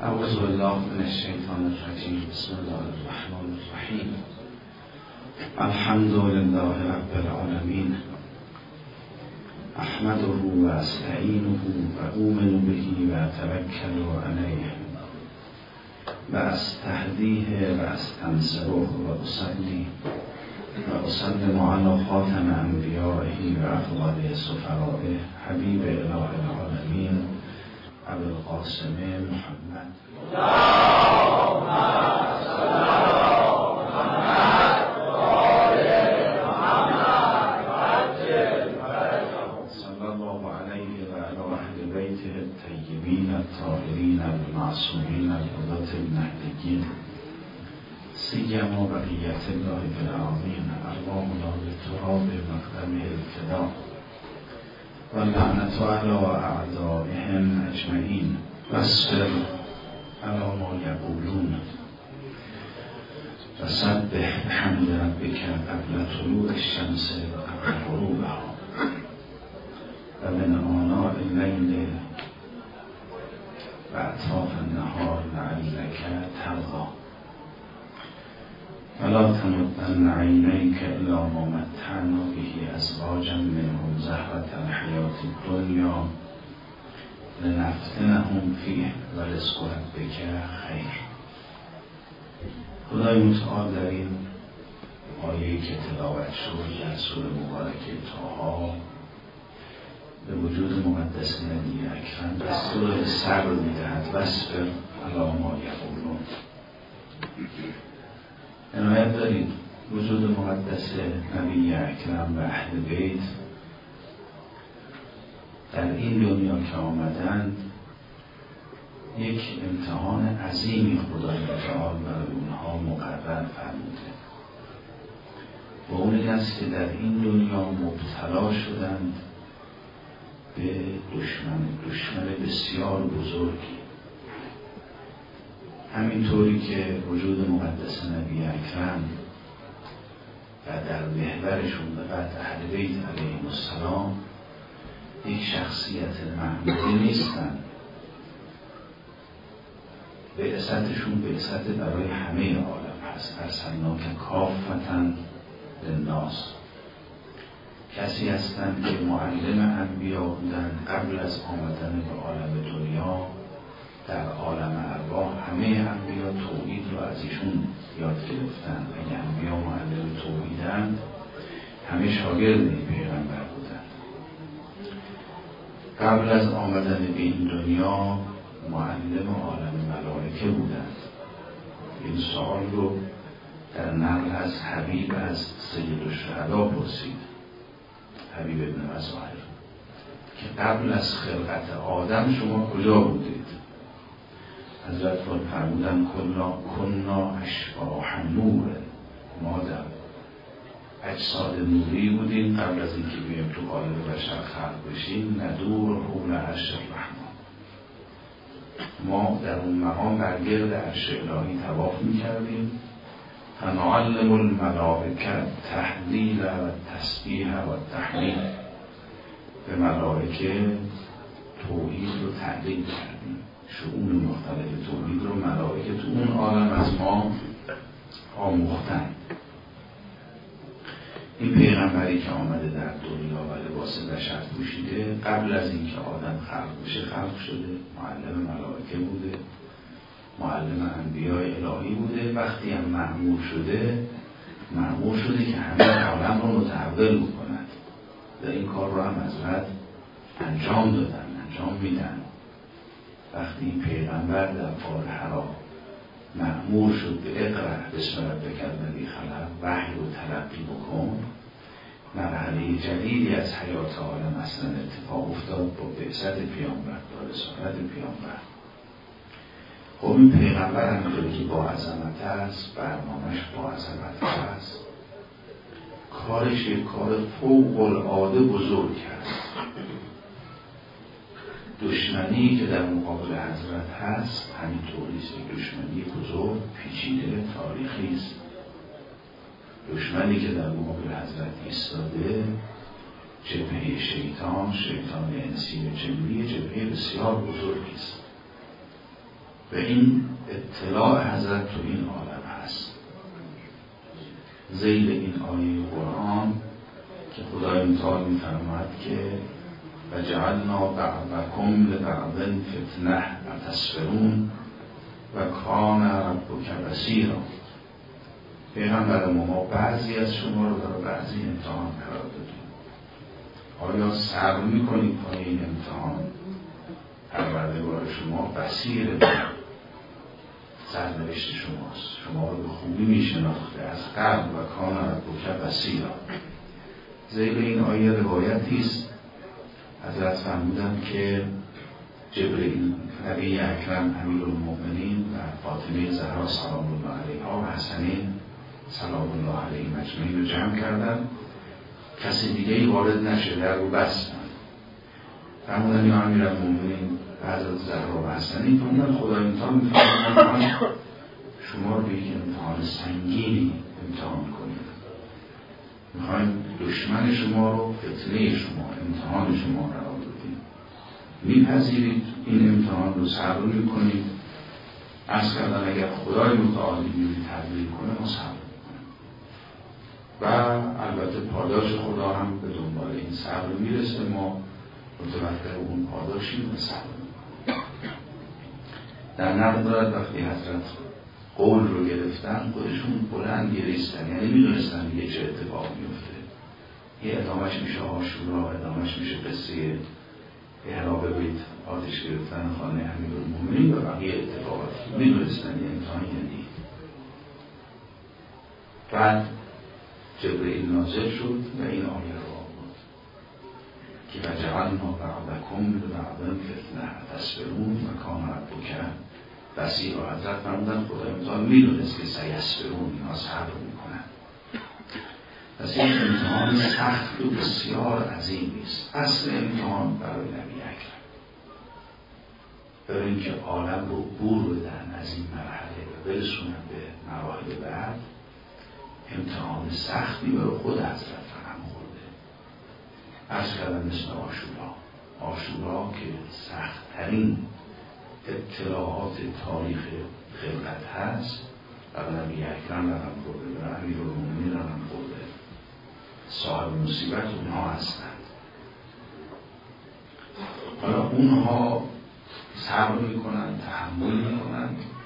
اعوذ بالله من الشیطان الرجیم. بسم الله الرحمن الرحیم. الحمد لله رب العالمین. احمده و استعینه و اؤمن به و اتوکل علیه و استهدیه و استنصره و اصلی و اسلم علی خاتم انبیائه و افضل سفرائه حبیب اله العالمین ابو القاسم محمد. صلی الله علیه و علی اهل بیته الطیبین الطاهرین المعصومین الهداة المهدیین سیما بقیة الله فی الارضین ارواحنا لتراب مقدمه الفدا و لعنت علی اعدائهم اجمعین واصبر علی ما یقولون و سبح بحمد ربک قبل طلوع الشمس و قبل غروبها و من آناء اللیل و اطراف النهار لعلک ترضی ولا تمدن عینیک الی ما متعنا به ازواجا منهم زهرة الحیاة الدنیا لنفتنهم فیه و رزق ربک خیر. خدای متعال در این آیه‌ای که تلاوت شد در سوره مبارکه طه به وجود مقدس نبی اکرم دستور صبر می‌دهد. واصبر علی ما یقولون. عنایت دارید وجود مقدس نبی اکرم و اهل بیت در این دنیا که آمدند یک امتحان عظیمی خدای متعال برای اونها مقرر فرموده و اون این است که در این دنیا مبتلا شدند به دشمن بسیار بزرگی. همینطوری که وجود مقدس نبی اکرم و در محورشون به بعد اهل بیت علیهم السلام یک شخصیت محمودی نیستن. بعثتشون بعثت برای همه عالم هست. ارسلناک کافة للناس. کسی هستند که معلم انبیا بودند قبل از آمدن به عالم دنیا. در عالم ارواح همه انبیا توحید رو از ایشون یاد گرفتن. اگه انبیا معلم توحیدند همه شاگرد این پیغمبر بودند. قبل از آمدن به این دنیا معلم عالم ملائکه بودند. این سوال رو در نقل از حبیب از سید الشهدا پرسید، حبیب ابن مظاهر، که قبل از خلقت آدم شما کجا بودید؟ حضرت فرمودن کنا اشباح نور. ما در اجساد نوری بودیم قبل از اینکه بیایم تو قالب بشر خلق بشیم. ندور حول عرش الرحمن. ما در اون مقام برگرد عرش الهی طواف میکردیم. فنعلم الملائکه تحلیل و تسبیح و تحمیل. به ملائکه توحید رو تعلیم کردیم. شؤون مختلف توحید رو ملائکه تو اون عالم از ما آموختن. این پیغمبری که آمده در دنیا و لباس بشر پوشیده قبل از اینکه آدم خلق بشه خلق شده. معلم ملائکه بوده، معلم انبیاء الهی بوده. وقتی هم مأمور شده که همه عالم رو متحول بکند و این کار رو هم حضرت انجام میدن. وقتی این پیغمبر در غار حرا مأمور شد به اقرأ بسم ربک الذی خلق، وحی رو تلقی بکن، مرحله جدیدی از حیات عالم اصلا اتفاق افتاد با بعثت پیامبر، با رسالت پیامبر. خب این پیغمبر همینطوری که با عظمت است، برنامه‌اش با عظمت است، کارش یک کار فوق العاده بزرگ است. دشمنی که در مقابل حضرت هست همینطوری است. دشمنی بزرگ، پیچیده، تاریخی است. دشمنی که در مقابل حضرت ایستاده جبهه شیطان انسی و جنی، جبهه بسیار بزرگی است. و این اطلاع حضرت تو این عالم هست. ذیل این آیه قرآن که خدای متعال می‌فرماید که و جعلنا بعضکم لبعض فتنه اتصبرون و کان ربک بصیرا. پیغمبر ما بعضی از شما رو برای بعضی امتحان قرار دادیم. آیا صبر میکنید پای این امتحان؟ پروردگار شما بصیر سرنوشت شماست، شما رو به خوبی میشناخته از قبل و کان ربک بصیرا. ذیل این آیه روایتی است حضرت فرمودند که جبرئیل نبی اکرم امیرالمؤمنین و فاطمه زهرا سلام الله علیها و حسنین سلام الله علیه مجمعین رو جمع کردن، کسی دیگه وارد نشه، در رو بستن. فرمودن یا امیرالمؤمنین بعد از زهرا و حسنین فرمودن خدای امتحان می‌فرماید شما رو به یک امتحان سنگینی امتحان کنید. میخوایم دشمن شما رو، فتنه شما، امتحان شما قرار بدیم. میپذیرید این امتحان رو، صبر میکنید. عرض کردن اگر خدای متعالی میری تدبیر کنه ما صبر میکنیم و البته پاداش خدا هم به دنبال این صبر میرسه، ما متوقع اون پاداشیم و صبر میکنیم. در نقل دارد وقتی حضرت قول رو گرفتن خودشون بلند گریستن، یعنی میدونستن یه چه اتفاق میفته. یه ادامش میشه عاشورا، ادامش میشه قصه احراب بیت، آتش گرفتن خانه امیرالمؤمنین و بقیه اتفاقات. میدونستن یه امتحان یعنی. بعد جبرئیل نازل شد و این آیه رو آورد که و جعلنا بعضکم لبعض فتنه اتصبرون و کان ربک بصیرا. حضرت فرمودن خدای متعال میدونست که سیصبرون، اینا صبر میکنن. پس این امتحان سخت و بسیار عظیمی است. اصل امتحان برای نبی اکرم برای اینکه عالم رو عبور بدن از این مرحله و برسونن به مراحل بعد، امتحان سختی برای خود حضرت فهم خورده. عرض کردن مثل عاشورا که سخت‌ترین اطلاعات تاریخ خلقت هست، برای نبی اکرم رقم خورده، برای امیرالمؤمنین رقم خورده. صاحب مصیبت اونها هستند. حالا اونها صبر میکنن، تحمل میکنن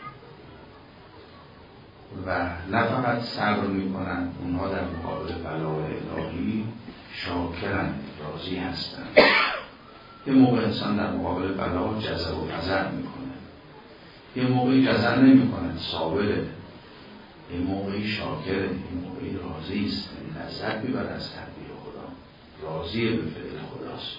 و نه فقط صبر میکنن، اونها در مقابل بلای الهی شاکرن، راضی هستند. یه موقع انسان در مقابل بلا جزع و فزع میکنه، یه موقعی جزع نمیکنه، صابره، یه موقعی شاکره، یه موقعی راضی است، لذت میبره از تدبیر خدا، راضیه به فعل خداست.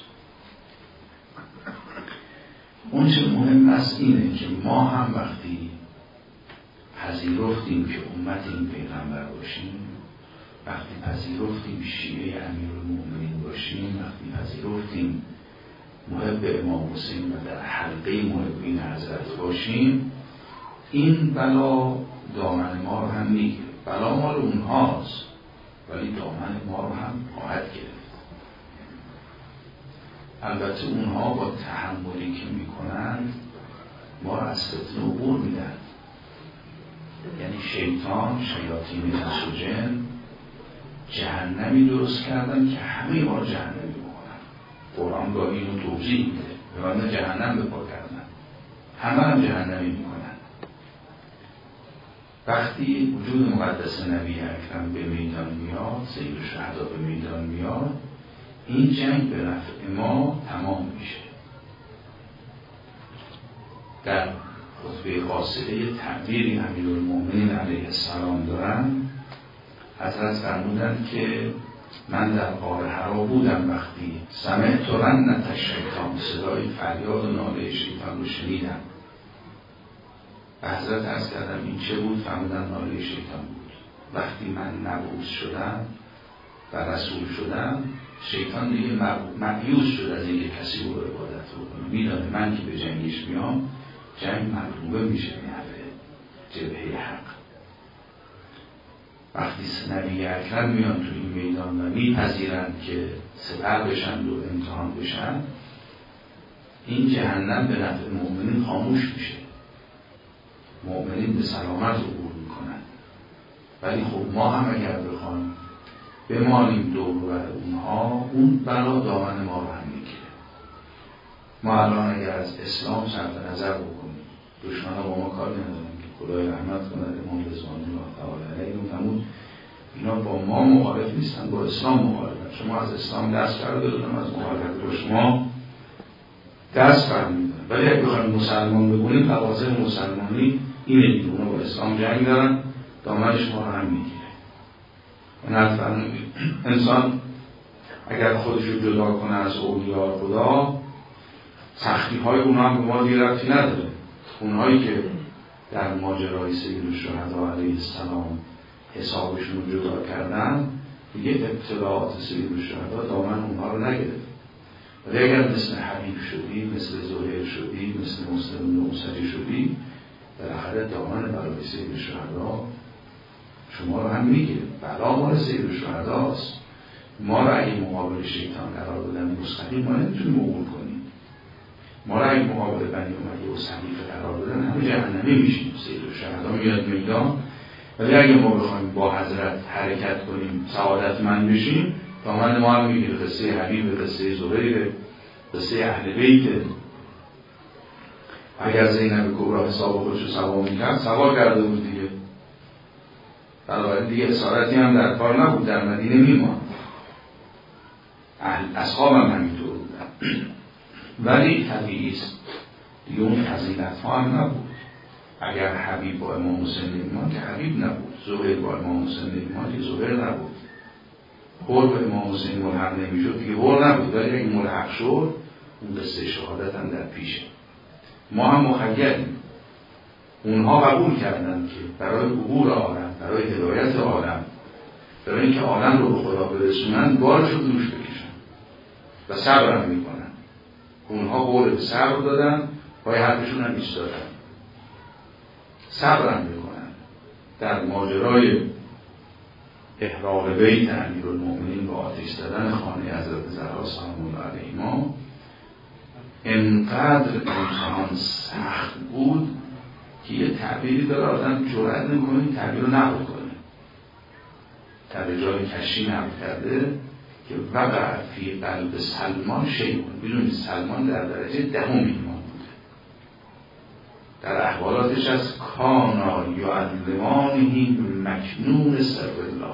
اون چه مهم است اینه که ما هم وقتی پذیرفتیم که امت این پیغمبر باشیم، وقتی پذیرفتیم شیعه امیرالمؤمنین باشیم، وقتی پذیرفتیم محب امام حسین و در حلقه محبین حضرت باشیم، این بلا دامن ما رو هم میگیره. بلا مال اونهاست ولی دامن ما رو هم خواهد گرفت. البته اونها با تحملی که میکنند ما رو از فتنه عبور میدن. یعنی شیاطین انس و جن جهنمی درست کردن که همه ما رو جهنمی بکنن. قرآن با اینو توضیح میده، به من جهنم بپا کردن، همه هم جهنمی میکنن. وقتی وجود مقدس نبی اکرم به میدان میاد، سید الشهدا به میدان میاد، این جنگ به نفع ما تمام میشه. در خطبه قاصده تعبیری امیرالمؤمنین علیه السلام دارن، حضرت فرمودند که من در غار حرا بودم وقتی سمعت رنة الشیطان، صدای فریاد و ناله شیطان رو شنیدم. و حضرت عرض کردم این چه بود؟ فرمودن ناله شیطان بود. وقتی من مبعوث شدم و رسول شدم، شیطان دیگه مبعوث شد از اینکه کسی رو عبادت بکنه. میدانه من که به جنگش میام جنگ مغلوبه میشه به نفع جبهه حق. وقتی نبی اکرم میان تو این میدان و میپذیرن که سپر بشن و امتحان بشن، این جهنم به نفع مؤمنین خاموش میشه. مؤمنین به سلامت عبور میکنن. ولی خب ما هم اگر بخوایم بمانیم دور بر اونها، اون بلا دامن ما رو هم میگیره. ما الان اگر از اسلام صرف نظر بکنیم، دشمن ها با ما کاری ندارن که خدای رحمت کنه، امام رضوانی الله تعالی علیه فرمود اینا با ما مخالف نیستن، با اسلام مخالفن. شما از اسلام دست بردارید، از مخالفت با شما دست برمی‌دارن. ولی اگه بخوایم مسلمان بگونیم، تقاضای مسلمانی اینه دیگه، اونا با اسلام جنگ دارن، دامن شما رو هم میگیره. انسان اگر خودش رو جدا کنه از اولیاء خدا، سختی های اونا هم به ما دیگه ربطی نداره. اونهایی که در ماجرای سیدالشهدا علیه السلام حسابشون رو جدا کردن، دیگه ابتلاعات سیدالشهدا دامن اونها رو نگرفت. ولی اگر مثل حبیب شدی، مثل زهیر شدی، مثل مسلم موسوی شدی، بالاخره دامن برای سیدالشهدا شما رو هم میگیره. بلا مال سیدالشهداست. ما رو اگه مقابل شیطان قرار بدن مستقیم، ما نمیتونیم عبور کنیم. ما رو اگه مقابل بنی امیه و صلیفه قرار بدن، همه جهنمی میشیم. سیدالشهدا میاد میدان. ولی اگه ما بخوایم با حضرت حرکت کنیم، سعادتمند بشیم، دامن ما هم میگیره. قصه حبیب، قصه زهیر، قصه اهل بیت. اگر زینب کبرا حساب خودش رو سوا میکرد، سوا کرده بود دیگه. بنابراین دیگه اسارتی هم در کار نبود، در مدینه میماند. اصحاب هم همینطور بودن. ولی طبیعی است دیگه، اون فضیلت ها هم نبود. اگر حبیب با امام حسین ایمان که حبیب نبود، زهیر با امام حسین ایمان که زهیر نبود، حر به امام حسین ملحق نمیشد دیگه حر نبود. ولی اگه ملحق شد، اون قصه شهادت هم در پیشه. ما هم مخیلیم. اونها قبول کردن که برای عبور عالم، برای هدایت عالم، برای اینکه عالم رو به خدا برسونن، بارش رو دوش بکشن و صبر هم میکنن. اونها قول به صبر دادن، پای حرفشون هم ایستادن، صبر هم میکنن. در ماجرای احراق بیت امیرالمؤمنین و آتش زدن خانه حضرت زهرا سلام الله علیها، انقدر امتحان سخت بود که یه تعبیری داره آدم جرئت نمی‌کنه این تعبیر رو نقل کنه. در جای کشی نقل کرده که وقع فی قلب سلمان شیء. بدونید سلمان در درجه دهم ایمان بوده. در احوالاتش از کانا یعلمانه مکنون سر الله،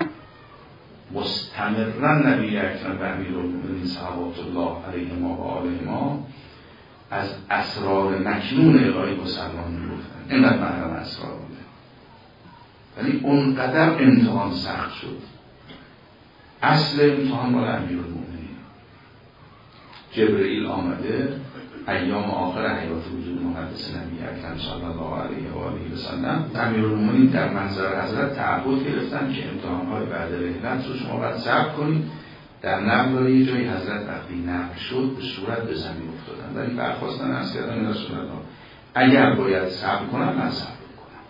مستمرا نبی اکرم و امیرالمؤمنین صلوات الله علیهما و آلهما از اسرار مکنون الهی مسلمان میگفتن. اینقدر محرم اسرار بوده. ولی اونقدر امتحان سخت شد. اصل امتحان مال امیرالمؤمنین. جبرئیل آمده ایام آخر حیات وجود مقدس نبی اکرم صلی الله علیه و آله و سلم، امیرالمؤمنین در منظر حضرت تعهد گرفتن که امتحان‌های بعد رحلت رو شما باید صبر کنید. در نقل داره یه جایی حضرت وقتی نقل شد به صورت به زمین افتادن، ولی برخواستن از کردن رسول الله اگر باید صبر کنم من صبر کنم.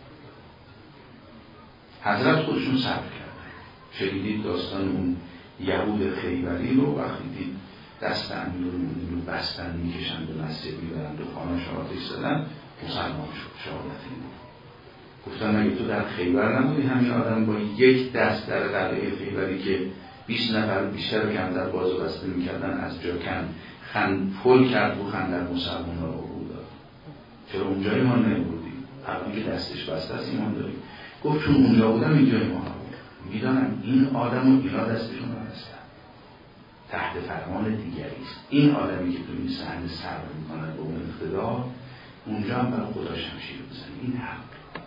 حضرت خودشون صبر کردن. شنیدید داستان اون یهود خیبری رو وقتی دید دست امیرالمؤمنین رو بستن میکشن به مسجد میبرن دو خانه آتش زدن، مسلمان شد. شهادت این بود. گفتن اگه تو در خیبر نبودی همین آدم با یک دست در قلعه خیبری که 20 نفر بیشتر و کمتر بازو بسته میکردن از جا کن پل کرد و خندر مسلمان را عبور داد. چرا اونجای ما نبودی؟ الان که دستش بسته است ایمان داری. گفت چون اونجا بودم اینجای ما نبود. میدانم این آدم و اینا دستشون رو بستن، تحت فرمان دیگری است. این آدمی که تو این صحنه صبر میکنه به اون اقتدار، اونجا هم برای خدا شمشیر بزنه. این حق.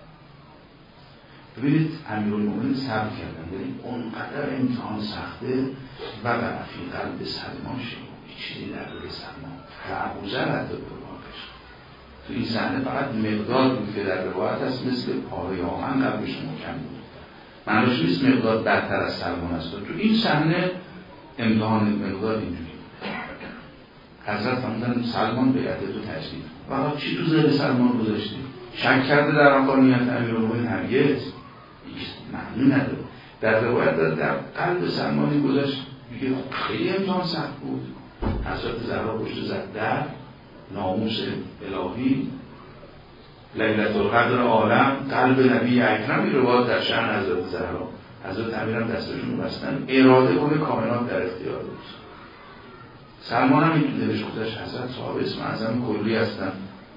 ببینید امیرالمؤمنین صبر کردن، ولی اونقدر امتحان سخته و فی قلب سلمان شد. چیزی در روی سلمان و ابوذر حتی به واقعش تو این صحنه فقط مقدار بود که در روایت هست مثل پاره آهن قلبش محکم بود. معنیش نیست مقدار بدتر از سلمان است. تو این صحنه امتحان مقدار اینجوری بود. حضرت فرمودن سلمان بیعت تو تجدید. واقعا چی تو ذهن سلمان گذاشتی؟ شک کرده در حقانیت امیرالمؤمنین؟ هرگز معنی نداره. در روایت در قلب سلمانی گذاشت میگه خیلی امتحان سخت بود. حضرت زهرا پشت زد در ناموس الهی لیلة القدر عالم قلب نبی اکرم روایت در شأن حضرت زهرا. حضرت امیرم دستشون بستن، اراده کنه کائنات در اختیار بود. سلمان هم این تو دلش خودش حضرت صاحب اسم اعظم کلی هستن.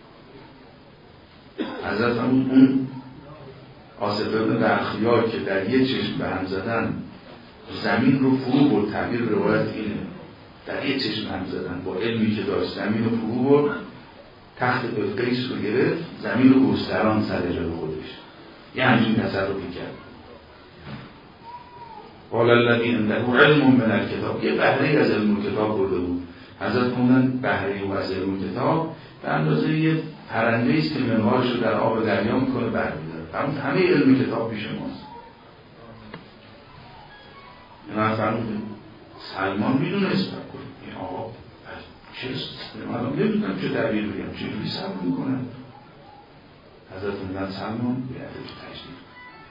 حضرت هم اون آصف ابن برخیار که در یه چشم به هم زدن زمین رو فرو برد، تعبیر روایت اینه، در یه چشم هم زدن با علمی که داشت زمین رو فرو برد، تخت بلقیس رو گرفت، زمین رو گستران سر جای خودش، یه همچین تصرفی کرد. قال الذی عنده علم من الکتاب، یه بهره‌ای از علم کتاب برده بود. حضرت خوندن بهره‌ای از علم کتاب به اندازه یه پرنده‌ای است که منقارش رو در آب دریا میکنه برمی‌داره. همه علم کتاب پیش ماست. اینا فرمودن سلمان میدونست این آقا من نمیدونم چه دلیل بگم، چجوری صبر میکنن. حضرت میگن سلمان بیاده تو تجدید،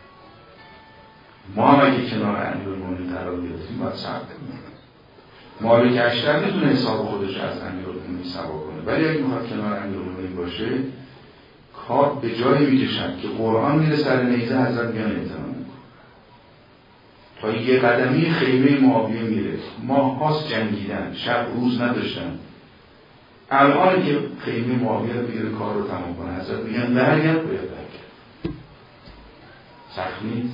ما هم اگه کنار امیرالمومنین قرار گرفتیم باید صبر کنیم. مالک اشتر میتونه حساب خودش از امیرالمومنین سوا کنه، ولی اگه میخواد کنار امیرالمومنین باشه کار به جایی میکشد که قرآن میره سر نیزه، حضرت میگن اعتماد میکنه. تا یه قدمی خیمه معاویه میره، ماه هاست جنگیدن، شب روز نداشتن، الان که خیمه معاویه رو بگیره کار رو تمام کنه، حضرت میگن برگرد، باید برگرد. سخت نیست.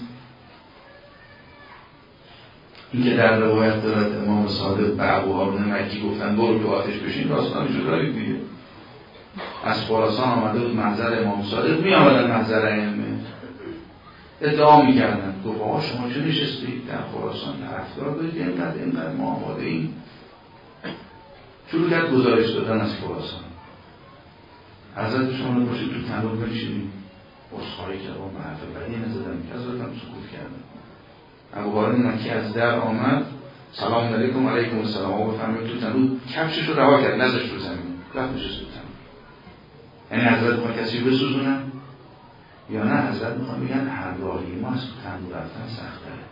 این که در روایت دارد امام صادق به ابوهارون مکی گفتن برو تو آتش بشین، داستانش رو دارید دیگه. از خراسان آمده بود محضر امام صادق، می آمدن محضر ائمه، ادعا میکردن گفت آقا شما چه نشستید در خراسان طرفدار دارید، اینقدر ما آماده ایم. شروع کرد گزارش دادن از خراسان. حضرت شما رو باشید تو تنور بنشینید، عذرخواهی کرد با محفل بدی نزدن، حضرت هم سکوت کردن. ابوهارون مکی از در آمد، سلام علیکم، علیکم السلام، آقا بفرمایید تو تنور، کفشش رو رها کرد، نذاشت رو زمین، رفت نشست تو تنور. یعنی حضرت میخوان کسی رو بسوزونن یا نه؟ حضرت میخوان بگن همراهی ما از تو تنور رفتن سخت‌تره.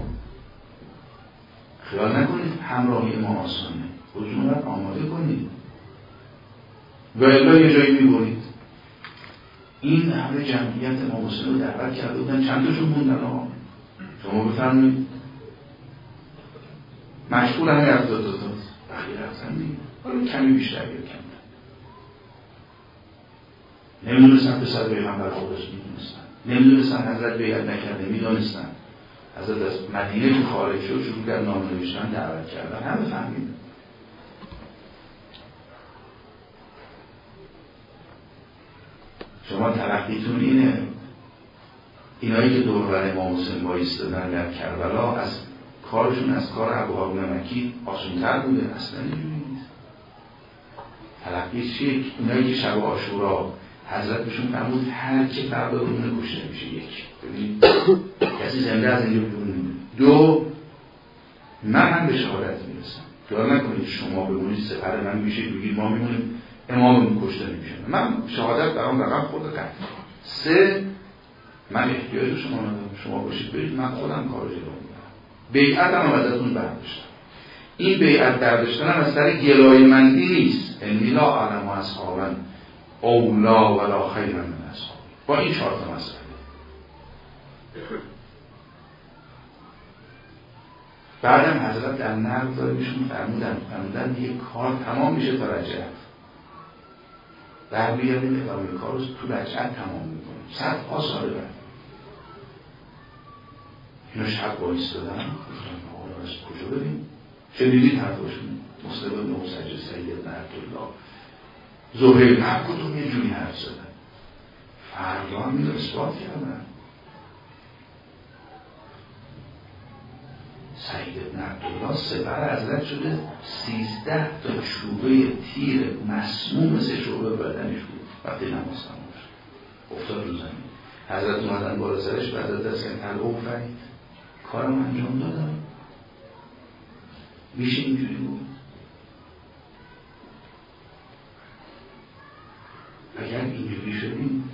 خیال نکنید همراهی ما آسانه، خودتون رو آماده کنید و الا یه جایی میبرید. این همه جمعیت امام حسین رو دعوت کرده بودن، چند تاشون موندن آقا شما بفرمایید. مشغول همه 72 تا بقیه رفتن دیگه، حالا کمی بیشتر یا کم نمیدونستن پسر پیغمبر خودش میدونستن، نمیدونستن حضرت بیعت نکرده میدونستن. حضرت از مدینه که خارج شد شروع کرد نامه نوشتن، دعوت کردن، همه فهمیدن. شما تلقیتون اینه اینایی که دور بر امام حسین بایستادن در کربلا از کارشون از کار ابوهارون مکی آسان‌تر بوده؟ اصلا اینجوری نیست. تلقی چیه؟ اینایی که شب عاشورا حضرت بهشون فرمود هر کی فردا اون کشته میشه. یک، ببینید کسی زنده از اینجا بیرون نمیره. دو، من به شهادت میرسم. خیال نکنید شما بگونید سپر من میشید بگید ما میمونیم اماممون کشته نمیشه، من شهادت برام رقم خورده قطعا. سه، من احتیاج شما ندارم، شما باشید برید، من خودم کارو جلو میبرم. بیعت هم ازتون برداشتم. این بیعت برداشتن هم از سر گلایه‌مندی نیست. انی لا اعلم اصحابا اولا ولا خیر من اصحاب. با این 4 تا مسئله. بعدم حضرت در نقل داره بهشون فرمودن دیگه کار تمام میشه تا رجعت. برمیگردیم ادامه کار رو تو رجعت تمام میکنیم. 100 سال بعد اینو شب بایستادن، از کجا بریم؟ شنیدید حرفاشون؟ مسلم بن موسج سید عبدالله زهیر هر کدوم یه جوری حرف زدن. فردا هم اینو اثبات کردن. سید بن عبدالله سپر حضرت شده 13 تا چوبه تیر مسموم مثل چوبه بدنش بود وقتی نماز تمام شد افتاد رو زمین. حضرت اومدن بالا سرش بعد از دست کردن او فرید کارم انجام دادم، میشه اینجوری بود؟ اگر اینجوری شدیم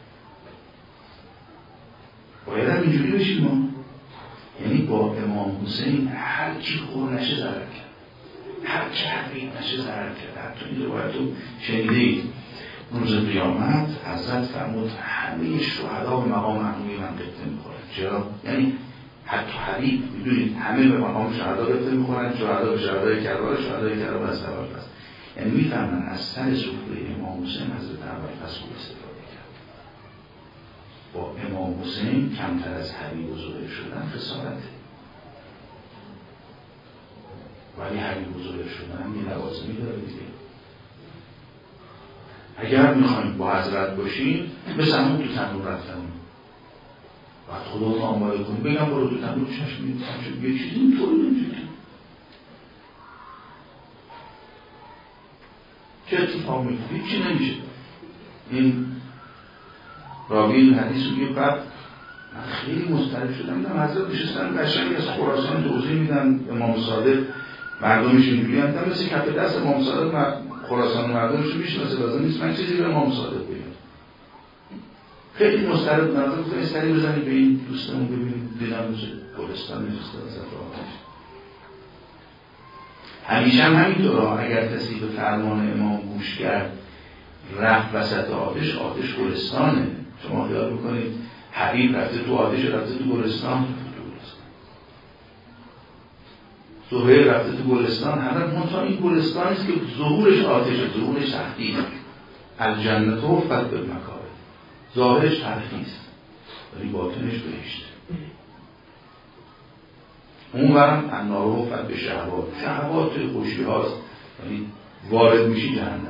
باید هم اینجوری بشیم ما. یعنی با امام حسین هر کی خور نشه ضرر کرد، هر کی حقیق نشه ضرر کرد. حتی این روایت رو شنیدید روز قیامت حضرت فرمود همه شهدا به مقام عمومی من قطعه میخورن. چرا؟ یعنی حتی حبیب میدونید همه به مقام شهدا قطعه میخورن، شهدا به شهدای کربلا، شهدای کربلا از ابوالفضل. یعنی میفهمن از سر سفره امام حسین حضرت ابوالفضل استفاده کرد. با امام حسین کمتر از حبیب و زهیر شدن خسارته، ولی حبیب و زهیر شدن یه لوازمی داره دیگه. اگر میخوایم با حضرت باشیم مثل همون تو تنور رفتن بعد خدا رو آماده کنیم بگم برو تو تنور چشم میدید یه چیزی اینطوری نمیشه چه اتفاق میفته؟ هیچی نمیشه. این راوی این حدیث رو میگه بعد من خیلی مضطرب شدم دیدم حضرت نشستن قشنگ از خراسان توضیح میدن امام صادق مردمش اینجوری هم مثل کف دست امام صادق خراسان مردمش رو میشناسه لازم نیست من چیزی به امام صادق بگم. خیلی مضطرب بودم حضرت گفتن سری بزنید به این دوستمون ببینید دیدم روز گلستان نشسته از افرادش. همیشه هم همینطور اگر کسی به فرمان امام گوش کرد رفت وسط آتش، آتش گلستانه. شما خیال بکنید حبیب رفته تو آتش رفته تو گلستان، زهیر رفته تو گلستان، همه منطقه این گلستان است که ظهورش آتشه، ظهورش سختی الجنت حفت بالمکاره، ظاهرش تلخی است ولی باطنش بهشت. اون برم النار حفت به شهوات، شهوات توی خوشی هاست ولی وارد میشی جهنم.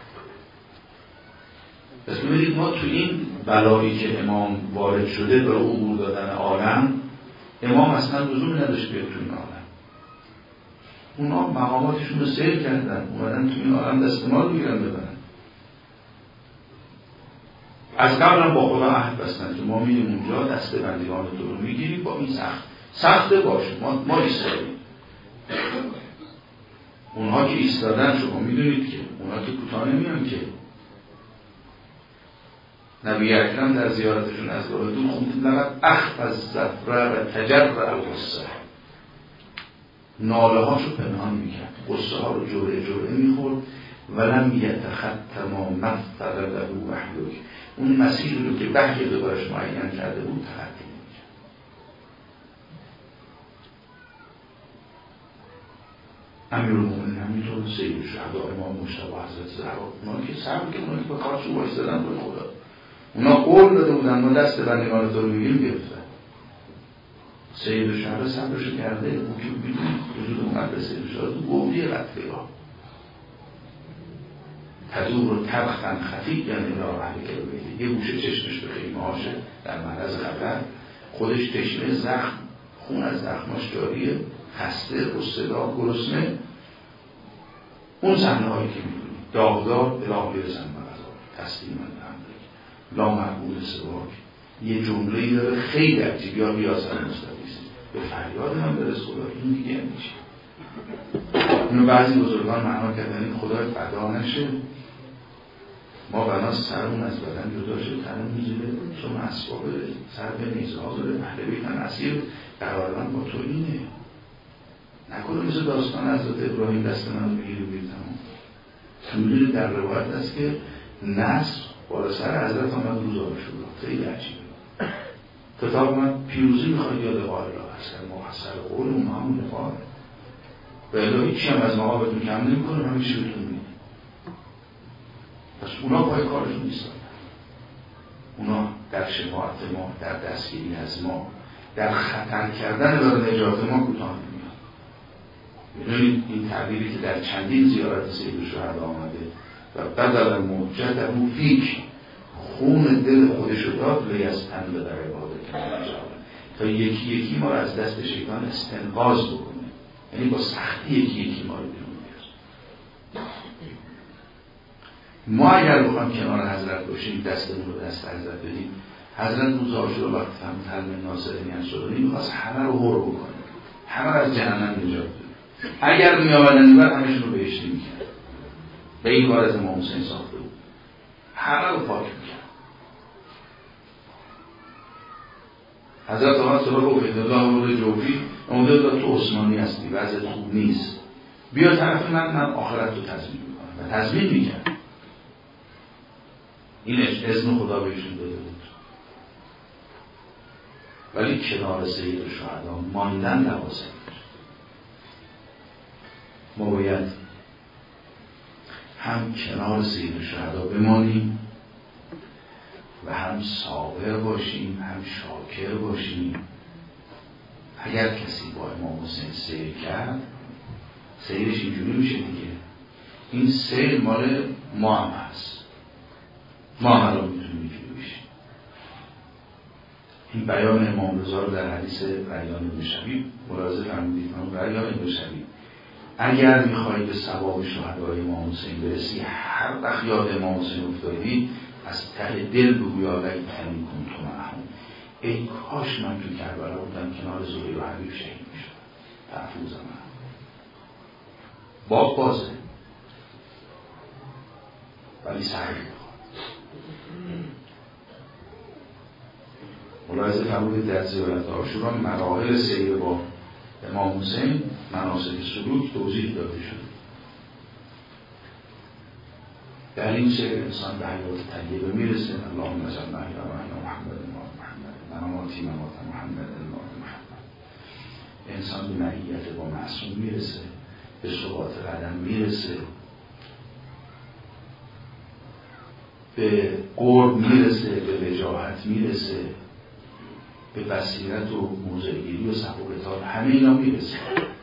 پس ببینید ما تو این بلایی که امام وارد شده برای عبور دادن عالم، امام اصلا لزومی نداشت بیاد تو این عالم. اونا مقاماتشون رو سیر کردن اومدن تو این عالم دست ما رو بگیرن ببرن. از قبل هم با خدا عهد بستن که ما میریم اونجا دست بندگان تو رو میگیریم با این سخته باشه ما ایستادیم. اونها که ایستادن شما میدونید که اونها که کوتاه نمیان که. نبی اکرم در زیارتشون از راه دور خوندید لقد اخفى الزفر و تجرع الغصه، ناله هاشو پنهان میکرد، غصه ها رو جرعه جرعه میخورد ولم یتختم مثل له وحیک، اون مسیر رو که وحی به براش معین کرده بود تخطی نمیکرد. امیرالمومنین همینطور، سید الشهدا امام مجتبی حضرت زهرا، اونا که صبر که اونا که به کارشون وایسادن به خدا، اونا قول داده بودن ما دست بندگان تو رو میگیریم گرفتن. سید الشهدا صبرشو کرده، اون که میدونید وجود مقدس الشهدا تو گودی قطعه ها تدور رو طبختن خفیف یعنی را اهلی که رو بیدید یه گوشه چشمش به خیمه هاشه در معرض خطر، خودش تشنه زخم، خون از زخماش جاریه، خسته، رسدا، گرسنه. اون صحنه هایی که میدونید داغدار الهی رزن مغزار تسلیم الامرک لا معبود سواک، یه جمله‌ای داره خیلی عجیب یا ریاست مستقیست به فریاد من برس خدا. این دیگه نمیشه. اینو بعضی بزرگان معنا کردن خدا فدا نشه ما بنا سرمون از بدن جدا شد تنم میزیده چون اسباب سر به نیزه ها داره اهل بیتن اسیر قراران با تو اینه نکنه مثل داستان حضرت ابراهیم دست من رو بگیری بیرتمون. میدونید در روایت است که نصر بالا سر حضرت آمد روزا شد. خیلی عجیبه. کتاب من پیروزی میخواد یاد قائل هستن محصل قول اون همون قائل به الهی چی هم از مقابلتون کم نمی کنه همیشه بهتون میده. پس اونا پای کارشون نیستن. اونا در شفاعت ما، در دستگیری از ما، در خطر کردن برای نجات ما کوتاه نمیاد. میدونید این تعبیری که در چندین زیارت سید الشهدا آمده و بدل موجه در اون فیک خون دل خودشو داد لیستن به در عبادت تا یکی یکی ما رو از دست شیطان استنقاذ بکنه، یعنی با سختی یکی ما رو بیرون بیاد. ما اگر بخوام کنار حضرت باشیم دستمون رو دست حضرت بدیم، حضرت روز عاشورا وقت فهمید حلم ناصرین انصارانی میخواست همه رو هر بکنه، همه رو از جهنم نجات بده. اگر می آمدن این بر همشون رو بهشتی میکرد. به این کار از امام حسین ساخته بود، همه رو پاک میکرد. حضرت آمد سراغ عبیدالله مولود جوفی، عبیدالله تو عثمانی هستی وضعت خوب نیست، بیا طرف من آخرت رو تضمین میکنم و تضمین میکرد. این اذن خدا بهشون داده بود، ولی کنار سید الشهدا ماندن لازم. ما باید هم کنار سید الشهدا بمانیم و هم صابر باشیم، هم شاکر باشیم. اگر کسی با امام حسین سیر کرد، سیرش اینجوری میشه دیگه. این سیر مال ما هم هست، ما هم الان میتونیم اینجوری بشیم. این بیان امام رضا رو در حدیث ریان بن شبیب ملاحظه فرمودید. ریان بن شبیب اگر میخوایی به ثواب شهدای امام حسین برسی، هر وقت یاد امام حسین افتادی از ته دل بگو یا لیتنی کنت معهم، ای کاش من تو کربلا بودم کنار زهیر و حبیب شهید میشدم. تحفوظ من باب بازه ولی سعی میخواد. ملاحظه فرمودید در زیارت عاشورا مراحل سیر با امام حسین، مناسک سلوک توضیح داده شد. در این سیر انسان به حیات طیبه میرسه. اللهم صل علی محمد مناماتی منامات محمد محمد. انسان به معیت با معصوم میرسه، به ثبات قدم میرسه، به قرب میرسه، به وجاهت میرسه، به بصیرت و موضع‌گیری و صف و قتال، همه اینا میرسه.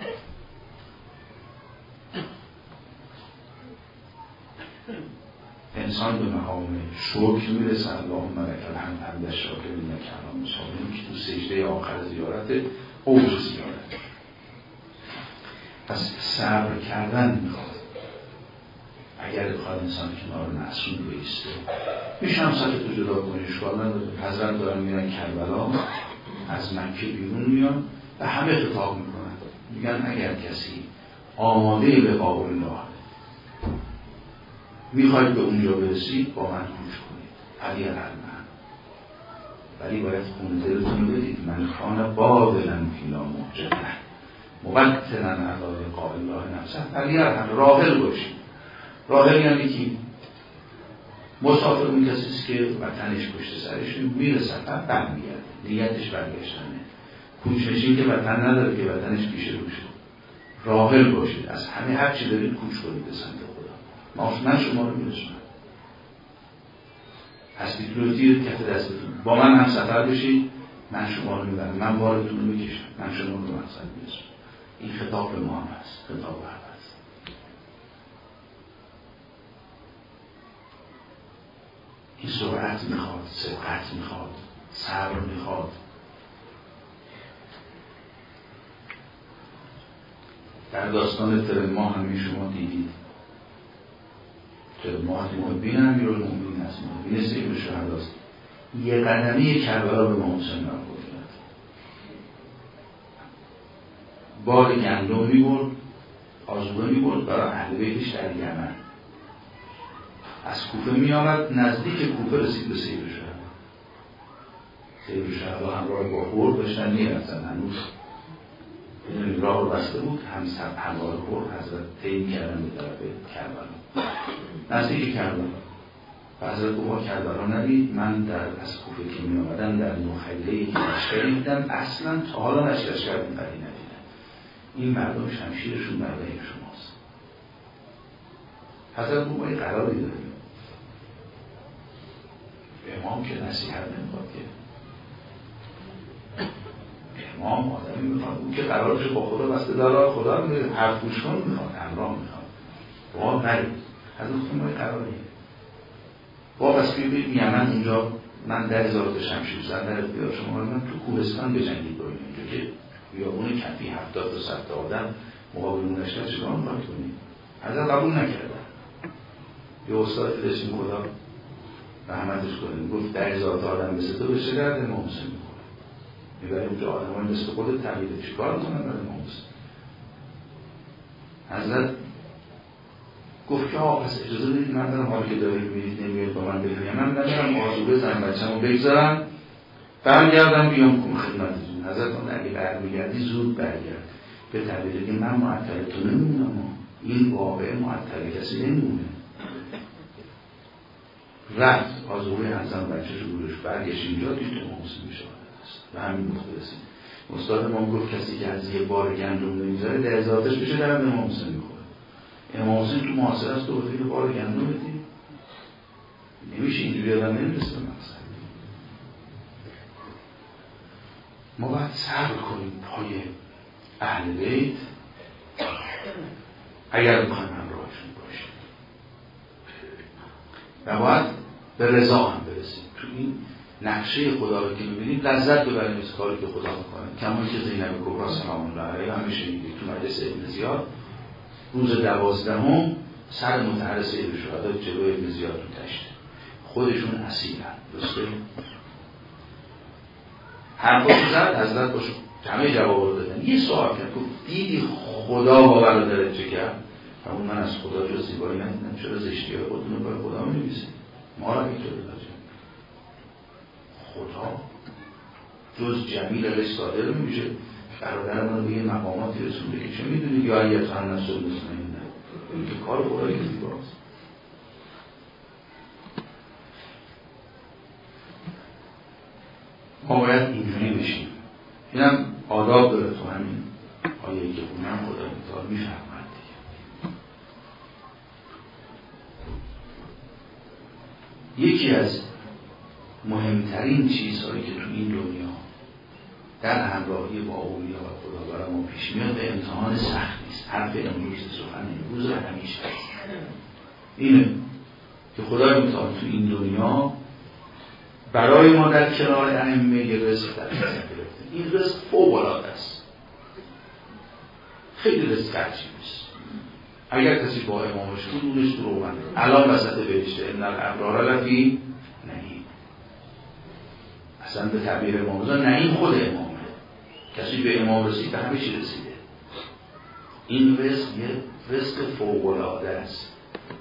انسان به مقام شکر میرسه. اللهم لک الحمد حمد الشاکرین کرام صابرین، که تو سجده آخر زیارت اوج زیارت. پس صبر کردن میخواد. اگر بخواد انسان کنار معصوم بیسته، میشه هم سطح تو جدا کنه، اشکال نداره. حضرت دارن میرن کربلا، از مکه بیرون میان و همه خطاب میکنن، میگن اگر کسی آماده لقاء الله میخواید به اونجا برسید، با من گوش کنید. علی الرحمن، ولی باید خون دلتون بدید. من کان باذلا فینا محجنا مبتلا علی لقاء الله نفسه. علی الرحمن، راحل باشید. راحل یعنی کی؟ مسافر اون کسیست که وطنش پشت سرش میره سفر برمیگرده، نیتش برگشتنه. کوچنشین که وطن نداره که وطنش پیش روشه. راحل باشید، از همه هر چی دارید کوچ کنید به سمت خدا. من شما رو میرسونم. از دیپلوماتی کف دستتون با من هم سفر بشید، من شما رو میبرم، من بارتون رو میکشم، من شما رو مقصد میرسونم. این خطاب به ما هم هست، خطاب به هم هست. این سرعت میخواد، سبقت میخواد، صبر میخواد. در داستان ترماه همین شما دیدید. ترماه محبین امیرالمومنین هست، محبین سید الشهداست. یه قدمی کربلا به امام حسین برخورد کرد. بار گندم میبرد، آذوقه میبرد برای اهل بیتش در یمن. از کوفه میآمد، نزدیک کوفه رسید به سید الشهدا. سید الشهدا همراه با خور داشتن میرفتن. هنوز این راه رو بسته بود، همراه خور حضرت طی کردن به طرف کربلا، نزدیک کربلا. حضرت گفت کربلا نرید. من از کوفه که می آمدم در نخیله‌ای که لشکری دیدم، اصلا تا حالا لشکر اینقدری ندیدم. این مردم شمشیرشون برای شماست. حضرت گفت ما یه قراری داریم. امام که نصیحت نمیخواد که، امام آدمی میخواد اون که قرارش با خدا بسته در راه خدا میره، حرف گوش کن میخواد، همراه میخواد. با نرید. حضرت گفت ما یه قراریه. با پس ببینید یمن اونجا من 10,000 تا شمشیر زدن در اختیار شما، من تو کوهستان بجنگید با اینجا که بیابون کفی 70 تا 100 تا آدم مقابل اون لشکر چیکار می‌خواید کنید؟ حضرت قبول نکردن. یه استاد فلسطین خدا رحمتش کنه گفت 10,000 تا آدم مثل تو بشه درد امام حسین می‌خوره. میبری اونجا آدمای مثل خودت تقلید چیکار می‌کنن برای امام حسین؟ حضرت گفت که آقا پس اجازه بدید من برم، حالی که دارید میرید نمیاد با من بفریم، من برم آذوقه بزنم بچه‌مو بگذارم برگردم بیام کن خدمتتون. حضرت اون اگه برمیگردی زود برگرد. به تعبیر که من معطل تو نمیمونم، این واقعه معطل کسی نمیمونه. رفت آذوقه اعظم بچه‌ش گورش برگشت اینجا دید امام حسین میشواند است و همین مخلصی. استاد ما گفت کسی که از یه بار گندم نمیذاره 10,000 تاش بشه در امام حسین میخوره. امام حسین تو معاصر است تو یه بار گندم بدی نمیشه، اینجوری آدم نمیرسه به مقصد. ما باید صبر کنیم پای اهل بیت اگر میخوایم همراهشون باشیم و باید به رضا هم برسیم. تو این نقشه خدا رو که میبینیم لذت ببریم از کاری که خدا میکنه. کمایی که زینب کبرا سلام الله علیها همیشه میگه تو مجلس ابن زیاد روز 12 سر متحر سید شهدا جلوی ابن زیاد تو دشت خودشون اسیرن. درسته؟ حرفاشو زد حضرت باشو همه جواب رو دادن. یه سوال کرد گفت دیدی خدا با برادرت چه کرد؟ همون من از خدا جز زیبایی ندیدم، چرا زشتی های خودتون رو برای خدا می‌نویسید؟ ما را اینطور دادیم خدا جز جمیل علیه صادر میشه برادر من به یه مقاماتی رسونده که چه میدونی یا ایت هم نسل مسلمین نه این که کار خدایی که زیباست. ما باید اینجوری بشیم. اینم آداب داره تو همین آیه‌ای که اونم خدا متعال میفهمد دیگه. یکی از مهمترین چیزهایی که تو این دنیا در همراهی با اولیا و خدا برای ما پیش میاد به امتحان سخت نیست. حرف امروز سخن امروز همیشه اینه که خدای متعال تو این دنیا برای ما در کنار ائمه یه رزق در نظر گرفته. این رزق فوق‌العاده است، خیلی رزق عجیبی است. اگر کسی با امامش بود اونش دروغ نگه. الان وسط بهشته ان الابرار لفی نعیم. اصلا به تعبیر امام رضا نعیم خود امامه. کسی به امام رسید به همه چی رسیده. این رزق یه رزق فوق‌العاده است.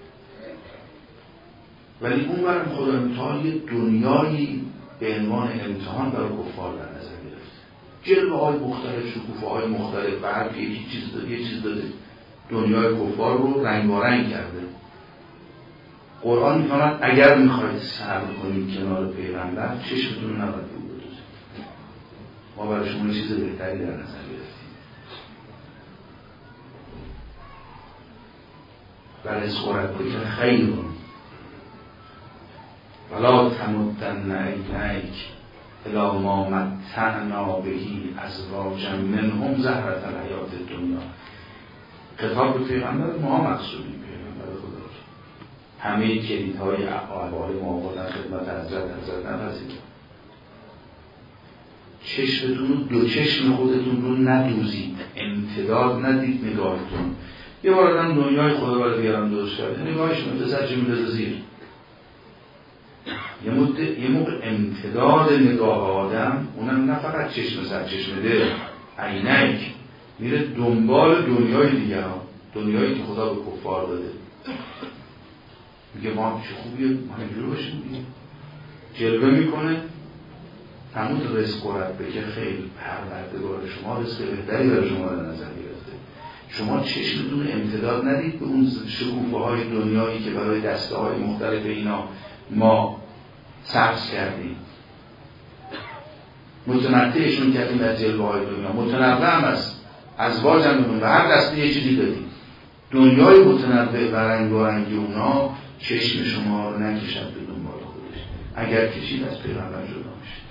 ولی اون برم خدا امتحان یه دنیایی به عنوان امتحان برای کفار در نظر گرفته. جلوه های مختلف، شکوفه های مختلف و هر یه چیز داده دنیای کفار رو رنگ و رنگ کرده. قرآن میفرماید اگر میخواید صبر کنید کنار پیغمبر چشمتون رو نباید بگذارید. ما برای شما چیز بهتری در نظر گرفتیم. و رزق ربک خیر ولا تمدن عینیک الی ما متعنا به ازواجا منهم زهرة الحیات الدنیا. کتاب پیغمبر ما مقصودی پیغمبر خدا همه کلیدهای احوال ما بودن خدمت حضرت نپذیرید. چشمتون رو دو چشم خودتون رو ندوزید، امتداد ندید نگاهتون. یه بار آدم دنیای خدا برای دیگران درست کرده نگاهش متزجه میدازه زیر. یه موقع امتداد نگاه آدم اونم نه فقط چشم سر چشم دل عینک میره دنبال دنیای دیگران، دنیایی که خدا به کفار داده. میگه ما چه خوبیه ما اینجور باشیم دیگه. جلوه میکنه همون رزق قرد بگه خیلی پروردگار شما رزق بهتری برای شما در نظر گرفته. شما چشمتون امتداد ندید به اون شکوفه های دنیایی که برای دسته های مختلف اینا ما سبز کردیم، متمتعشون کردیم از جلوه های دنیا. متنوع هم است، ازواج هم بدون و هر دسته یه چیزی دادیم. دنیای متنوع و رنگ و رنگی اونا چشم شما رو نکشد به دنبال خودش. اگر کشید از پیغمبر جدا میشید.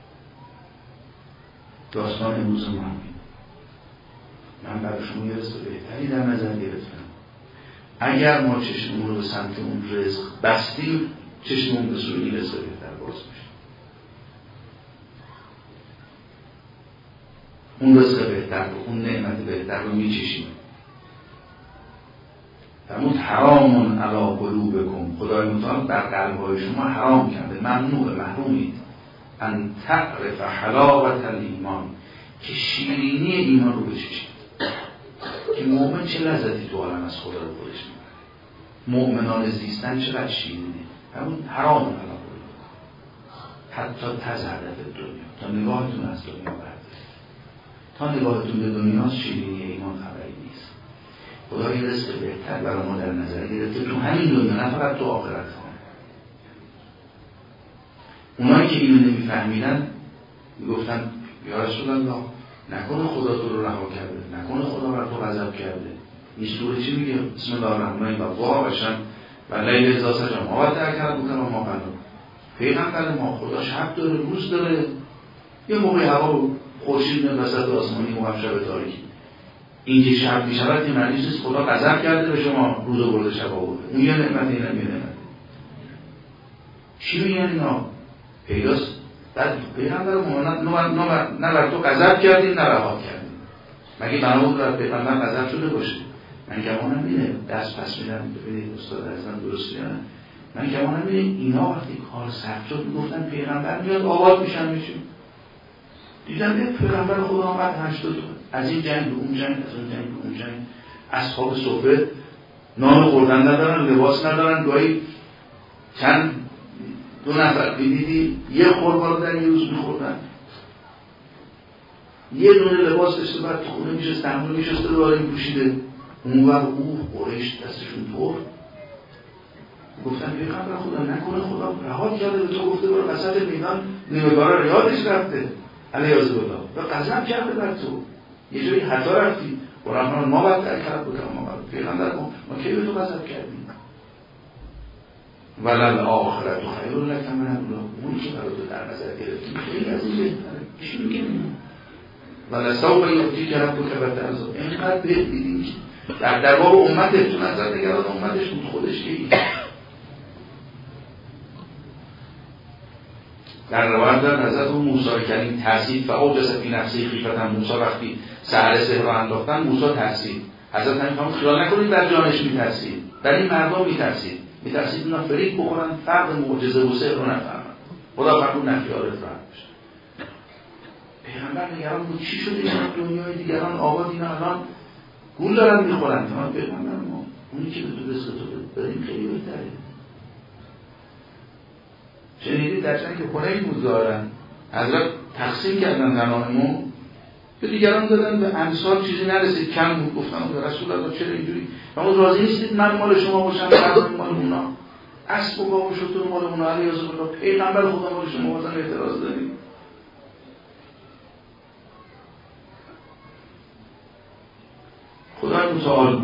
داستان امروز ما همین. من برای شما یه رزق بهتری در نظر گرفتم. اگر ما چشممون رو به سمت اون رزق بستیم چشممون به سوی این رزق بهتر باز میشه. اون رزق بهتر رو، اون نعمت بهتر رو میچشیم. فرمود حرامون علی قلوبکم، خدای متعال بر قلب‌های شما حرام کرده، ممنوع، محرومید. ان تعرف حلاوت الایمان، که شیرینی ایمان رو بچشید. که مؤمن چه لذتی تو عالم از خدا رو خودش میبره. مؤمنان زیستن چقدر شیرینه. همون حرامون علی قلوبکم حتی تزهدت دنیا، تا نگاهتون از دنیا بردارید. تا نگاهتون به دنیاست شیرینی ایمان خبری نیست. خدا یه رزق بهتر برای ما در نظر گرفته تو همین دنیا، نه فقط تو آخرت ها. اونایی که اینو نمیفهمیدن میگفتن یا رسول الله نکنه خدا تو رو رها کرده، نکنه خدا بر تو غضب کرده. این سوره چی میگه؟ بسم الله الرحمن الرحیم و باشن و لیل اذا سجى ما ودعک ربک و ما قلی. پیغمبر ما خدا شب داره روز داره، یه موقع هوا خورشید میاد وسط آسمانی، موقع شب تاریکی. این که شب میشود که معنی نیست خدا غضب کرده به شما روز برده شب آورده. اون یه نعمت، این هم یه نعمت. چی میگن اینا؟ پیداست بعد پیغمبر ما نه بر تو غضب کردیم نه رها کردیم. مگه بنابود بر پیغمبر غضب شده باشه؟ من گمانم اینه، دست پس میدم ببینید استاد عزیزم درست میگن، من گمانم اینه اینا وقتی کار سخت شد میگفتن پیغمبر میاد آباد میشن میشیم. دیدم یه پیغمبر خدا آمد 80 از این جنگ به اون جنگ، از اون جنگ به اون جنگ، اصحاب صحبه نان خوردن ندارن، لباس ندارن، گاهی چند دو نفر دیدی یه خورما رو در یه روز میخوردن، یه دونه لباس داشته بعد تو خونه میشست، دمونه میشسته رو داره میپوشیده. اون وقت قریش دستشون پر گفتن پیغمبر خدا نکنه خدا رها کرده به تو گفته برو وسط میدان نیمه‌گاره رو یادش رفته علیاذ بالله و غضب کرده بر تو، یه جایی خطا رفتی و رحمان ما باید ترکت بکنم ما پیغمبر ما کی به تو غضب کردیم؟ ولل آخرت و خیر لک من الاولى. اون که برای تو در نظر گرفتیم خیلی از این بهتره. چی میگیم؟ ولسوف یعطیک ربک فترضی. اینقدر بهت دیدیم در باب امتش تو نظر نگران امتش بود، خودش که در روایت در نظر اون موسی کریم ترسید فاوجس فی نفسه خیفة موسی وقتی سحر سحر رو انداختن موسی ترسید. حضرت همین خیال نکنید در جانش میترسید، در این مردم میترسید اینا فریب بخورن فرق معجزه و سحر رو نفهمن. خدا فرمود نفیاره فرق بشه. پیغمبر نگران بود چی شده این دنیای دیگران آباد اینا الان گول دارن میخورن. تمام پیغمبر ما اونی که به تو رزق تو بدیم خیلی بهتره. شنیدید در چند که خونه بود دارن حضرت تقسیم کردن غنایمو به دیگران دادن، به امثال چیزی نرسید، کم بود. گفتن رسول الله چرا اینجوری؟ شما راضی نیستید من مال شما باشم من مال اونا، اسب و گاو و شتر مال اونا علیاذ بالله، پیغمبر خدا مال شما باشن اعتراض دارید؟ خدای متعال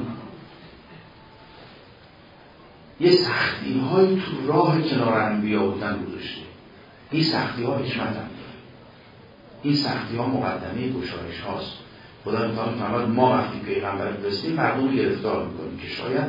یه سختی های تو راه کنار انبیا بودن گذاشته. این سختی ها حکمت هم داره، این سختی ها مقدمه گشایش هاست. خدا متعال فرمود ما وقتی پیغمبر فرستیم مردم رو گرفتار میکنیم که شاید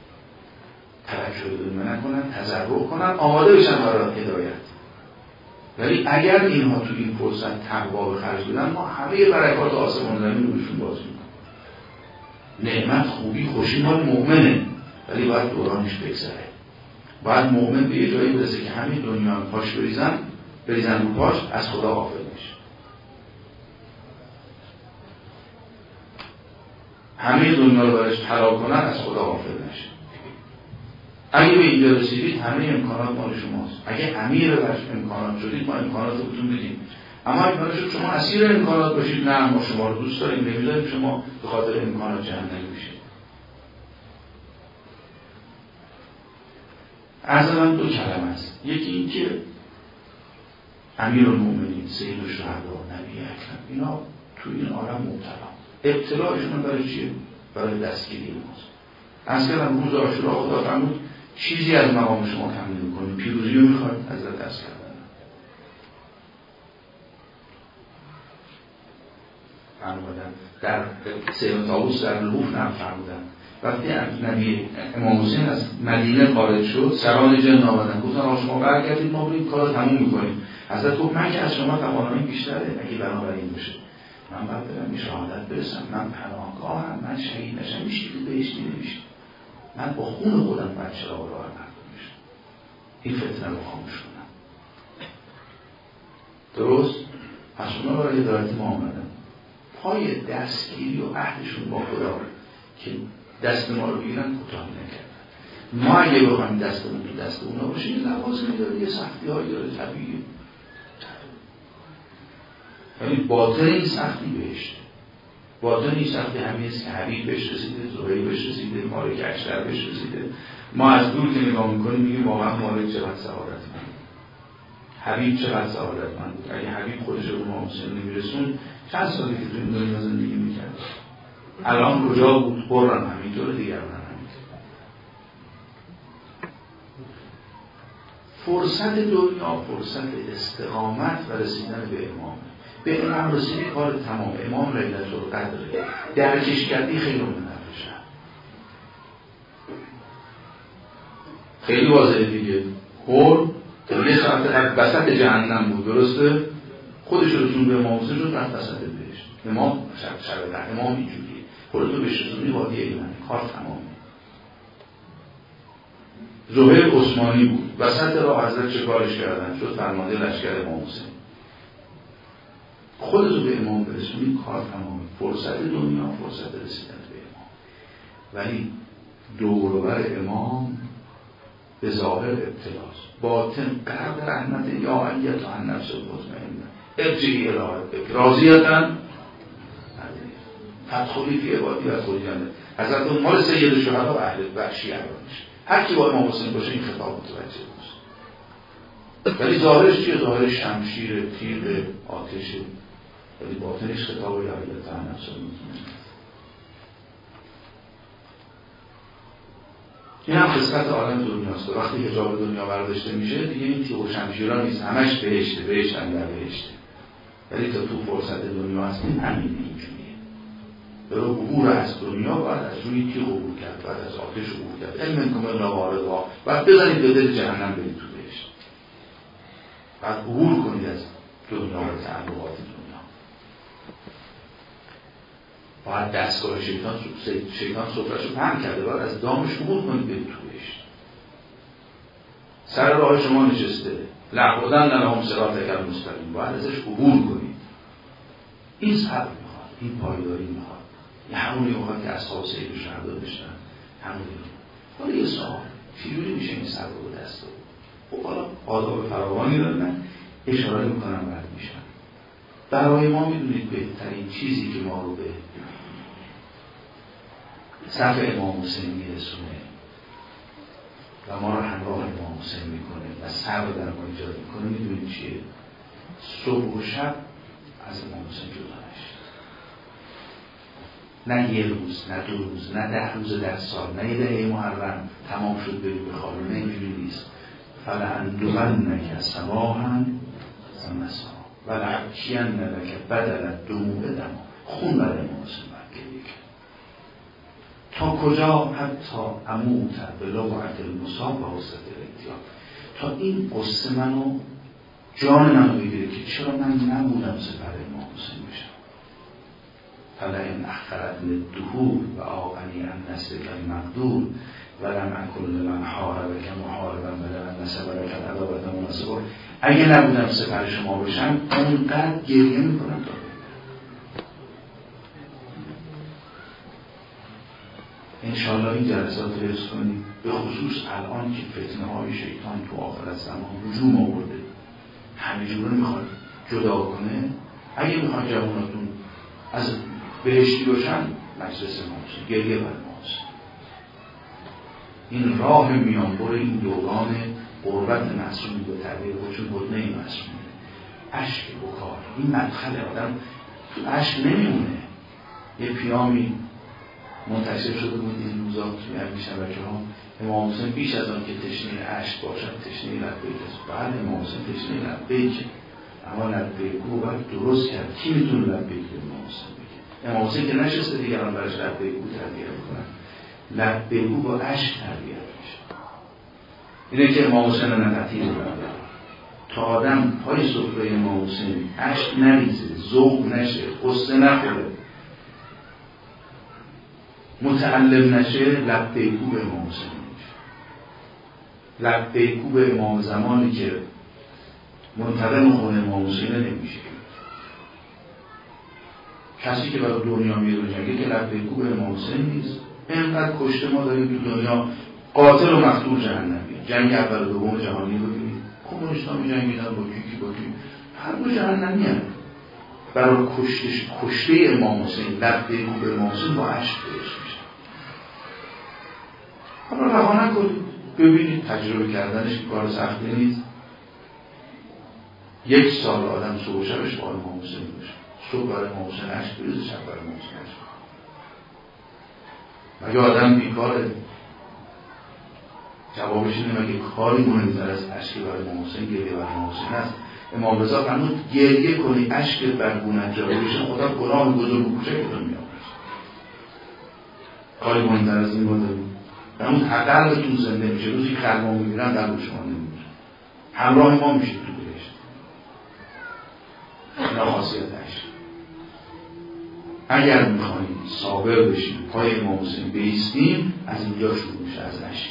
توجه نکنن، تضرع کنن، آماده بشن برای هدایت. ولی اگر اینها تو این فرصت تقوا به خرج بدن ما همه برکات آسمان زمین رو بهشون باز میکنیم. نعمت خوبی خوشی مال مؤمنه، ولی باید دورانش بگذره. باید مؤمن به یه جایی برسه که همین دنیا پاش بریزن رو پاش از خدا غافل میشه. همه دنیا رو برش طلا کنن از خدا غافل نشه. اگه به اینجا رسیدید همه امکانات مال شماست. اگه امیر برش امکانات شدید ما امکانات رو بهتون بدیم. اما اگه شد شما اسیر امکانات باشید، نه ما شما رو دوست داریم، نمیذاریم شما به خاطر امکانات جهنمی بشید. از من دو کلمه است. یکی این که امیرالمومنین، سید الشهدا، نبی اکرم اینا تو این عالم مبتلا. ابتلایشون برای چیه؟ برای دستگیری ماست. از کلم روز عاشورا خدا فرمود چیزی از مقام شما کم نمی‌کنه، پیروزی رو می‌خواید از دست کردن. فرمودن در سید طاووس در لوف نام فرمودن وقتی نبی امام حسین از مدینه خارج شد سران جن آمدن گفتن آقا شما برگردید ما بریم کار تموم می‌کنیم. حضرت گفت من که از شما توانایی بیشتره، اگه بنابراین باشه من باید برم به شهادت برسم، من پناهگاهم، من شهید نشم میشه که بهشتی نمیشه، من با خون خودم باید چراغ راه مردم میشم، این فتنه رو خاموش کنم. درست؟ پس اونا برای هدایت ما آمدن پای دستگیری و عهدشون با خدا که دست ما رو بگیرن کوتاهی نکردن. ما اگه بخوایم دستمون تو دست اونا باشه یه لوازمی داره، یه سختی هایی داره طبیعیه، ولی باطن این سختی بهشت، باطن این سختی همیست که حبیب بهش رسیده، زهیر بهش رسیده، مالک اشتر بهش رسیده. ما از دور که نگاه میکنیم میگیم واقعا مالک چقدر سعادت من. حبیب چقدر سعادتمند بود. اگه حبیب خودش رو به امام حسین نمیرسون چند سالی که تو این دنیا زندگی میکرد؟ الان کجا بود؟ قرآن همینطور، دیگران همینطور. فرصت دنیا فرصت استقامت و رسیدن به امام. به امام رسیدی کار تمام. امام لیلة القدر درکش کردی خیلی من نفشه. خیلی واضحه دیگه. خور یه ساعت قبل وسط جهنم بود، درسته؟ خودش رسون به امام حسین شد رفت وسط بهشت. امام شب ده امام اینجوریه. خودتو بشرسونی وادی ایمنی، کار تمامه. زهیر عثمانی بود، وسط راه حضرت چه کارش کردن؟ شد فرمانده لشکر امام حسین. خودتو به امام برسونی کار تمامه. فرصت دنیا فرصت رسیدن به امام، ولی دور و بر امام به ظاهر ابتلاست، باطن قرب رحمت. یا ایتها النفس المطمئنه ارجعی الی ربک راضیة فادخلی فی عبادی وادخلی جنتی. حضرت مال سید الشهدا و اهل وحشی ارانش. هر کی با امام حسین باشه این خطاب متوجه باشه. ولی ظاهرش چیه؟ ظاهرش شمشیر، تیغ، آتش، ولی باطنش خطاب یا ایتها النفس المطمئنه. این هم قسمت عالم دنیاست. وقتی حجاب دنیا برداشته میشه دیگه این تیغ و شمشیرها نیست، همش بهشته، بهشت هم در بهشته. ولی تا تو فرصت دنیا هستیم همین اینجوریه. برای عبور از دنیا باید از روی تیغ عبور کرد، باید از آتش عبور کرد. علم انکم الا واردها، باید بزنید به دل جهنم برید تو بهشت. باید عبور کنید از دنیا و تعلقات دنیا. باید دستگاه شیطان سفره‌شو پهن کرده، باید از دامش عبور کنید برید تو بهشت. سر راه شما نشسته، لعبودن لهم صراطک المستقیم، باید ازش عبور کنید. این صبر میخواد، این پایداری میخواد. این همونی میخواد که اصحاب سید الشهدا داشتن. همونی. حالا یه سوال، چجوری میشه این صبر رو دست داد؟ خب حالا آداب فراوانی دارن، من اشاره میکنم بعد میشن. برای ما میدونید بهترین چیزی که ما رو به صف امام حسین میرسونه و ما رو همراه امام حسین میکنه و صبر در ما ایجاد میکنه، میدونید چیه؟ صبح و شب از امام حسین جدا نشید. نه یه روز، نه 2 روز، نه 10 روز در سال، نه یه دهه محرم تمام شد بریم به خواب. نه اینجوری نیست. فلأندمنک صباحا و مساء ولأبکینک بدل الدموع دما. خون برای امام حسین برگریه کرد. تا کجا؟ حتی اموت به لوعت المصاب و حسرت الانتیاب. تا این قصه منو جان منو بگیره که چرا من نبودم سپر امام حسین بشم. فلئن اخرتنی الدهور و آغنی عن نصرک المقدور ولم اکن لمن حاربک محاربا ولمن نصبرک عداوة مناصبا. اگه نبودم سپر شما بشم اونقدر گریه میکنم تا انشاءالله این جلسات رو حفظ کنید، به خصوص الان که فتنه های شیطان تو آخر زمان هجوم آورده، همه جوره میخواد جدا کنه. اگه میخواد جواناتون از بهشتی باشن، مجلس امام حسین، گریه بر امام حسین. این راه میانبر این دوران قربت معصومی به تغییر خودشون بدنه معصومی، اشک بکار، این مدخل آدم تو اشک نمیمونه. یه پیامی منتشر شده بود این روزا توی همین شبکه‌ها، امام حسین بیش از آن که تشنه اشک باشد تشنه لبیک است. بعد امام حسین تشنه لبیک، اما لبیک رو باید درست کرد. کی میتونه لبیک به امام حسین بگه؟ امام حسین که نشسته دیگران براش لبیک رو تربیت کنن. لبیک رو با اشک تربیت میشه. اینه که امام حسین نقطی رو برده تا آدم پای سفره امام حسین اشک نریزه، ذوق نشه، قصه نخوره، متعلم نشه، لبیکو به امام حسین میشه. لبیکو به امام زمانی که منتقم خون امام حسین نمیشه. کسی که برای دنیا میره جنگه که لبیکو به امام حسین نیست. اینقدر کشته ما داریم تو دنیا، قاتل و مقتول جهنمیه. جنگ اول و دوم جهانی رو ببینید، کمونیست‌ها می‌جنگیدن با کی هر دو جهنمیه. برای کشته امام حسین لبیکو به امام حسین با عشق درست میشه. حالا رها نکنید، ببینید، تجربه کردنش کار سختی نیست. یک سال آدم صبح و شبش با امام حسین باشه، صبح برای امام حسین اشک بریزه، شب برای امام حسین اشک. مگه آدم بیکاره؟ جوابش اینه مگه کاری مهمتر از اشک برای امام حسین، گریه برای امام حسین است؟ امام رضا فرمود گریه کنی اشک بر گونه‌ات جاری بشه، خدا گناه بزرگ و کوچکتون می‌آمرزه. کاری مهمتر از این ما داریم؟ فرمود قلبتون زنده میشه، روزی که قلب ما می‌گیرن قلب شما نمی‌میره، همراه ما میشه تو بهشت. اینا خاصیت اشک. اگر می‌خوایم صابر بشیم پای امام حسین بایستیم، از اینجا شروع میشه، از اشک.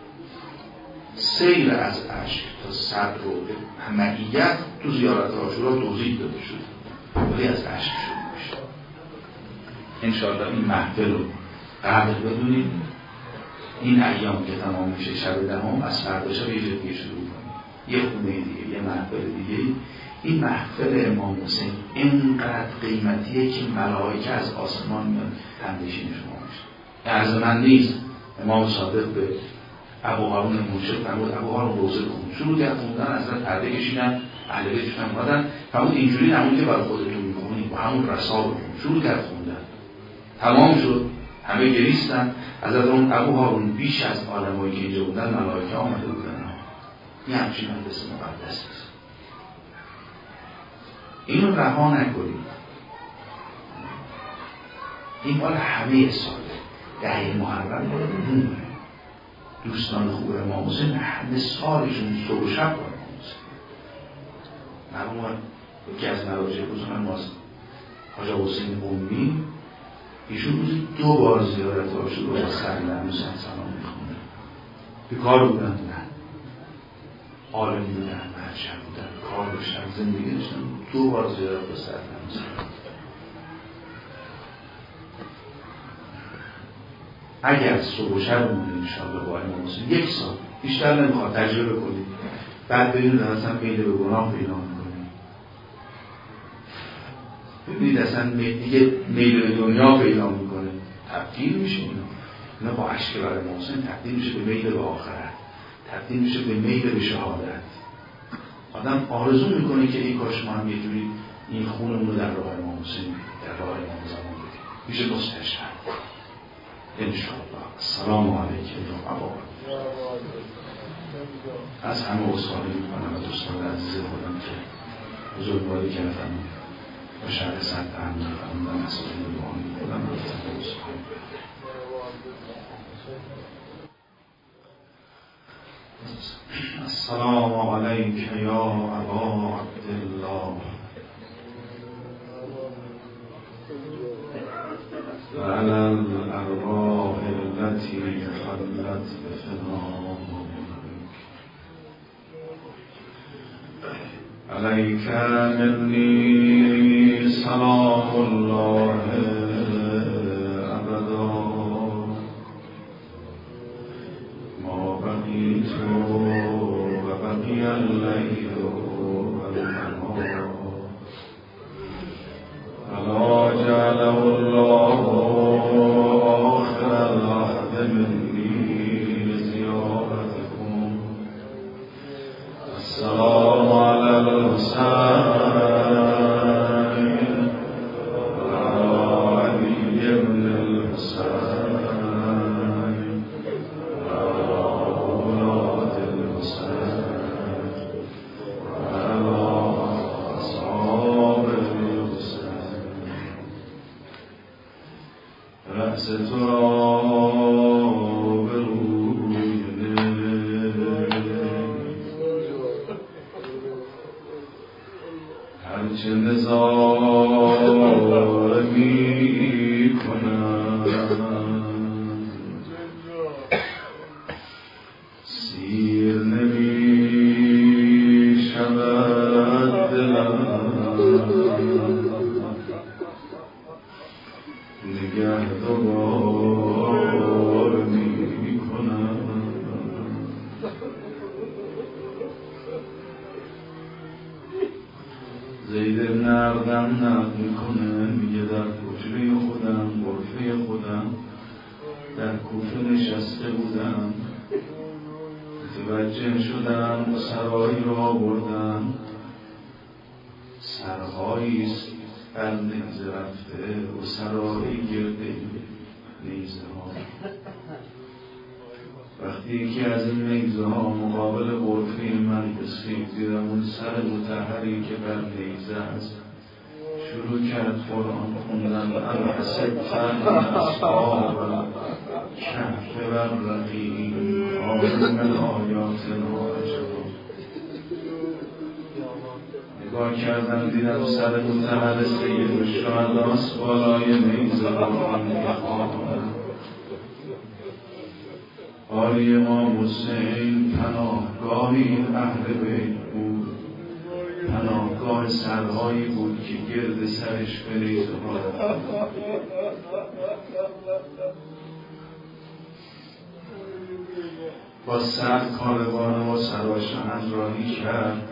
سیر از اشک تا صبر و معیت تو زیارت عاشورا توضیح داده شده، ولی از اشک شروع میشه. انشاءالله این محفل رو قدر بدونید. این ایام که تمام میشه شب دهم، از فردا شب یه جدیه شروع کنید، یه خونه دیگه، یه محفل دیگه. این محفل امام حسین اینقدر قیمتیه که ملائکه از آسمان میاد تندشین شما میشه. عرض من نیست. امام صادق به ابو هارون مرشد فرمود ابو هارون روزه کن، شروع کرد خوندن، از پرده کشیدن، اهل بیتشون اومدن، فرمود اینجوری نمون که برای خودتون میخونید، با همون رسا بکن. شروع کرد خوندن، تمام شد، همه گریستن. از اون ابو هارون بیش از عالمایی که اینجا بودن ملائکه آمده بودن. این همچین مجلس مقدس است. اینو رها نکنید. این مال همه ساله. ده محرم مال عمومه. دوستان خوب امام حسین همه سالشون صبح و شب با امام حسین. مرحوم یکی از مراجع بزرگان ماست، حاج حسین امی، ایشون روزی 2 بار زیارت عاشورا با سلام سلام میخونه. بیکار بودن؟ نه. عالم بودن، مرجع بودن، کار داشتن، زندگی داشتن. 2 بار زیارت با سلام. اگر صبح و شب مونه انشاءالله با امام حسین 1 سال بیشتر نمیخواد تجربه کنید، بعد ببینید اصلا میل به گناه پیدا میکنید، ببینید اصلا دیگه میل به دنیا پیدا میکنه، تبدیل میشه. اینا با عشق برای امام حسین تبدیل میشه به میل به آخرت، تبدیل میشه به میل به شهادت. آدم آرزو میکنه که ای کاش ما هم یه جوری این خونمون رو در راه امام حسین، در راه امام زمان بدیم. میشه مستشفى انشاءالله. السلام علیکم و ابا. از همه عذرخواهی میکنم و دوستان عزیز خودم که بزرگواری کردم و شرح صد اهمی فرمودن از خودم روحانی خودم رفتم و عذرخواهی. السلام علیک یا ابا عبدالله و علی الارواح التي حلت بفنائك علیک منی سلام الله ابدا ما بقیت و بقی اللیل و النهار فلا جعله الله آخر العهد مني لزيارتكم. السلام على الحسين وعلى علي بن الحسين وعلى أولاد الحسين وعلى أصحاب الحسين. رأس تراب روی هرچه نظاره می کنم سیر نمی شود دلم نگه دوبار می کنم. زید ابن ارقم نقل میکنه، میگه در حجره خودم، غرفه خودم در کوفه نشسته بودم، متوجه شدم سرایی را بردم سرهاییست بر نیزه رفته و سرایی گرده نیزه ها. وقتی که از این نیزه ها مقابل غرفه من رسید، دیدم اون سر مطهری که بر نیزه است شروع کرد قرآن خوندن. ام حسبت ان اصحاب کهف والرقیم کانوا من آیاتنا عجبا. نگاه کردم دیدم سر مطهر سیدالشهداست بالای نیزه قرآن میخواند. حالی امام حسین پناهگاه این اهل بیت بود، پناهگاه سرهایی بود که گرد سرش به نیزه ها. با سر کاروان و سراش همراهی کرد.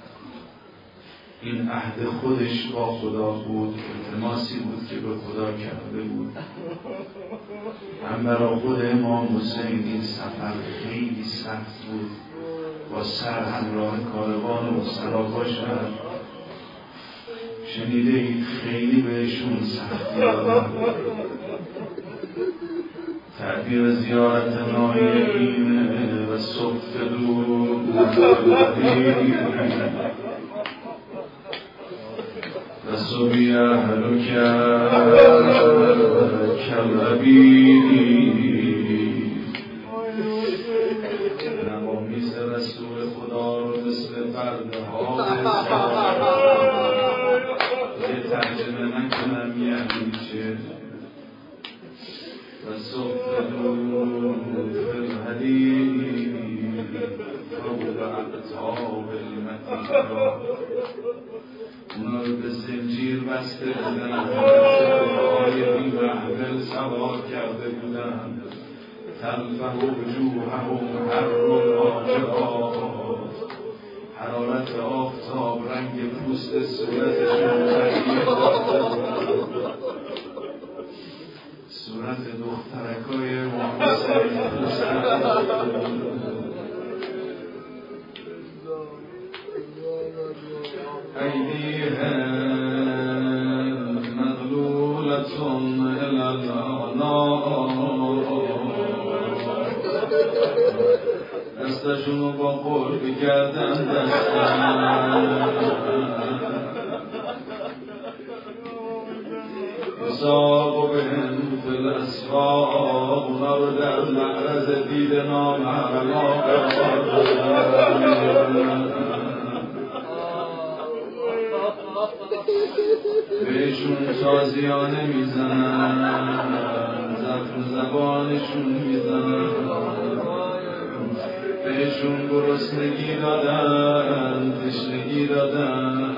این عهد خودش با خدا بود، التماسی بود که به خدا کرده بود. هم برای خود امام حسین این سفر خیلی سخت بود، با سر همراه کاروان و سرا باشد. شنیده اید خیلی بهشون سختی دادن. تعبیر زیارت نایعین و صفت دور و صبی اهلو کلبی. نوامیس رسول خدا رو مثل برده ها یه ترجمه نکنم یعنی چه. و صفت دور فالحدید فوق اقطاب المتیرا. اونا رو به زنجیر بسته بودن، های بی محمل سوار کرده بودن. تلفح وجوههم حر عاجقات، حرارت آفتاب رنگ پوست صورتشون تغییر داده بود. صورت دخترکای امام حسین ایدیهم مغلولتون الی العناق. دستشونو با قرب گردن بستن. یساق بهم فی الاسواق، اونا رو در معرض دید نامحرما قرار دادن. بهشون تازیانه میزنن، زخم زبانشون میزنن. بهشون گرسنگی دادن، تشنگی دادن.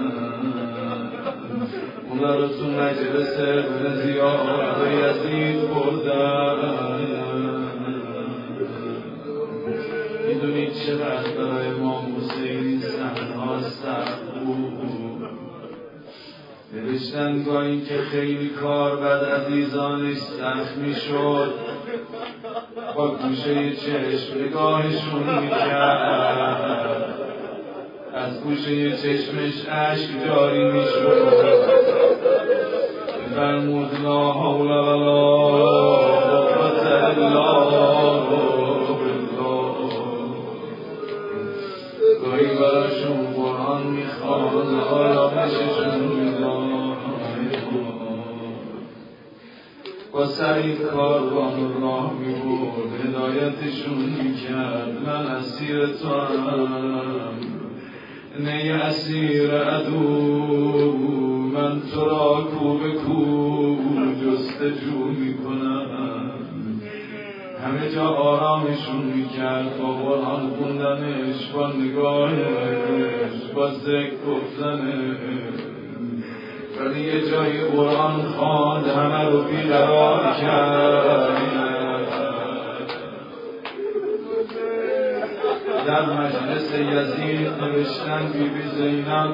اونا رو تو مجلس ابن زیاد و یزید بردن. میدونید چقدر برای امام حسین صحنه‌ها سخت بود. نوشتن با این که خیلی کار بد عزیزانش سخت میشد، با گوشه چشم نگاهشون میکرد. از گوشه چشمش اشک جاری میشد. فرمود لا حول ولا قوة الا بالله. گاهی براشون قرآن میخواند، آرامششون میداد. با سری کاروان راه میبرد، هدایتشون میکرد. من اسیر تو هم، نه اسیر عدو. من تو را کو به کو جستجو میکنم. همه جا آرامشون میکرد با قرآن خوندنش، با نگاهش، با ذکر گفتنش. ولی یه جای قرآن خواند همه رو بیقرار کرد. در مجلس یزید نوشتن بیبی زینب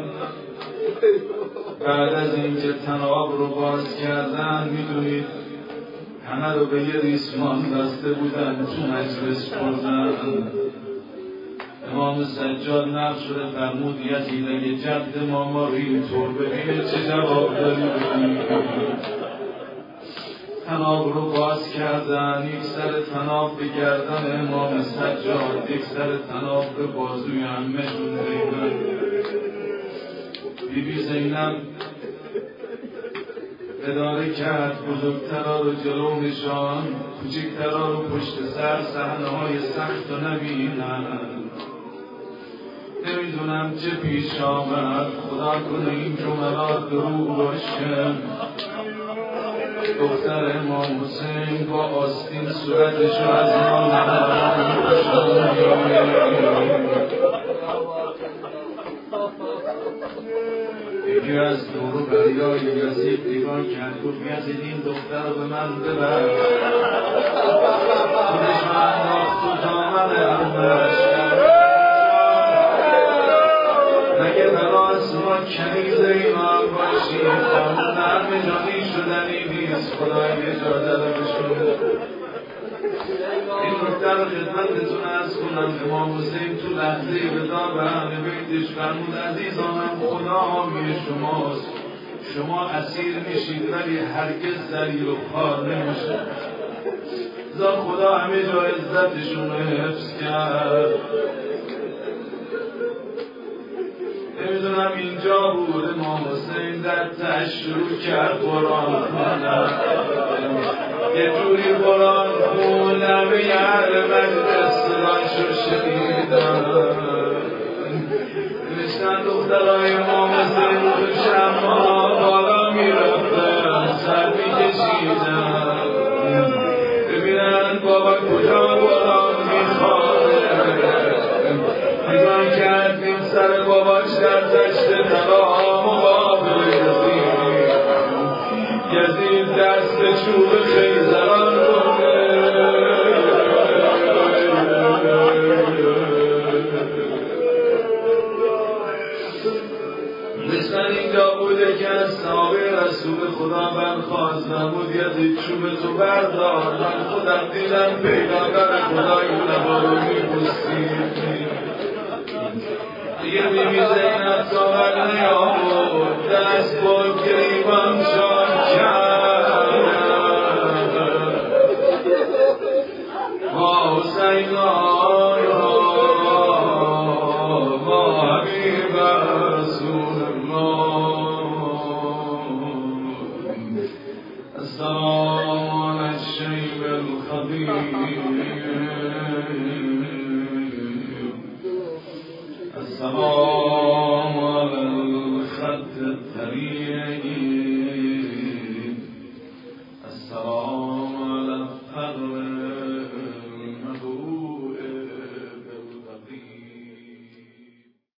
بعد از اینکه طناب رو باز کردن، میدونید همه رو به یه ریسمان بسته بودن، تو مجلس بردن. امام سجاد نقل شده فرمود یزید اگه جد ما رو اینطور ببینه چه جواب داری بدی؟ طناب رو باز کردن، یک سر طناب به گردن امام سجاد، یک سر طناب به بازوی عمه‌شون زینب. بیبی زینب اداره کرد بزرگترا رو جلو نشان، کوچکترا رو پشت سر، صحنه‌های سخت و نبینن. نمیدونم چه پیش آمد، خدا کنه این جملات دروغ باشه. دختر امام حسین با آستین صورتشو از ما نهارم یکی از دورو بریای یزید نگاه کرد، گفت یزید این دختر رو به من ببر. خودش رو انداخت تو دامن عمه‌اش، مگه براس ما کنیز ایمان باشیم؟ نرم جانی شدنی نیست، خدای اجازه رو بشون. این نکته رو خدمتتون عرض کنم. امام حسین تو لحظه ودا به اهل بیتش فرمود عزیزانم خدا حامی شماست، شما اسیر میشید ولی هرگز ذلیل و خوار نمیشید. زا خدا همه جا عزتشون رو حفظ کرد. نمیدونم اینجا بود امام حسین در تش شروع کرد قرآن خوندن، یه جوری قرآن خوندن به یه مجلس صداشو شنیدن. نشتن دخترهای امام حسین تو شمها بالا میرفتن، سر میکشیدن ببینن بابا کجا قرآن میخوانه. نگاه کردیم سر باباش در دشت طلا مقابل یزید دست به چوب خیزران کنه. مثل اینجا بوده که از صحابه رسول خدا برخواست نبود یزید چوب تو بردار، من خودم دیدم پیغمبر خدا این لبا رو می‌بوسید. دیگه بیبی زینب طاقت نیاورد، دست با گریبان شان کرد. ما حسینا ما حبیب رسول الله، السلام علی الشیب الخبیر، السلام على الخط الطريق.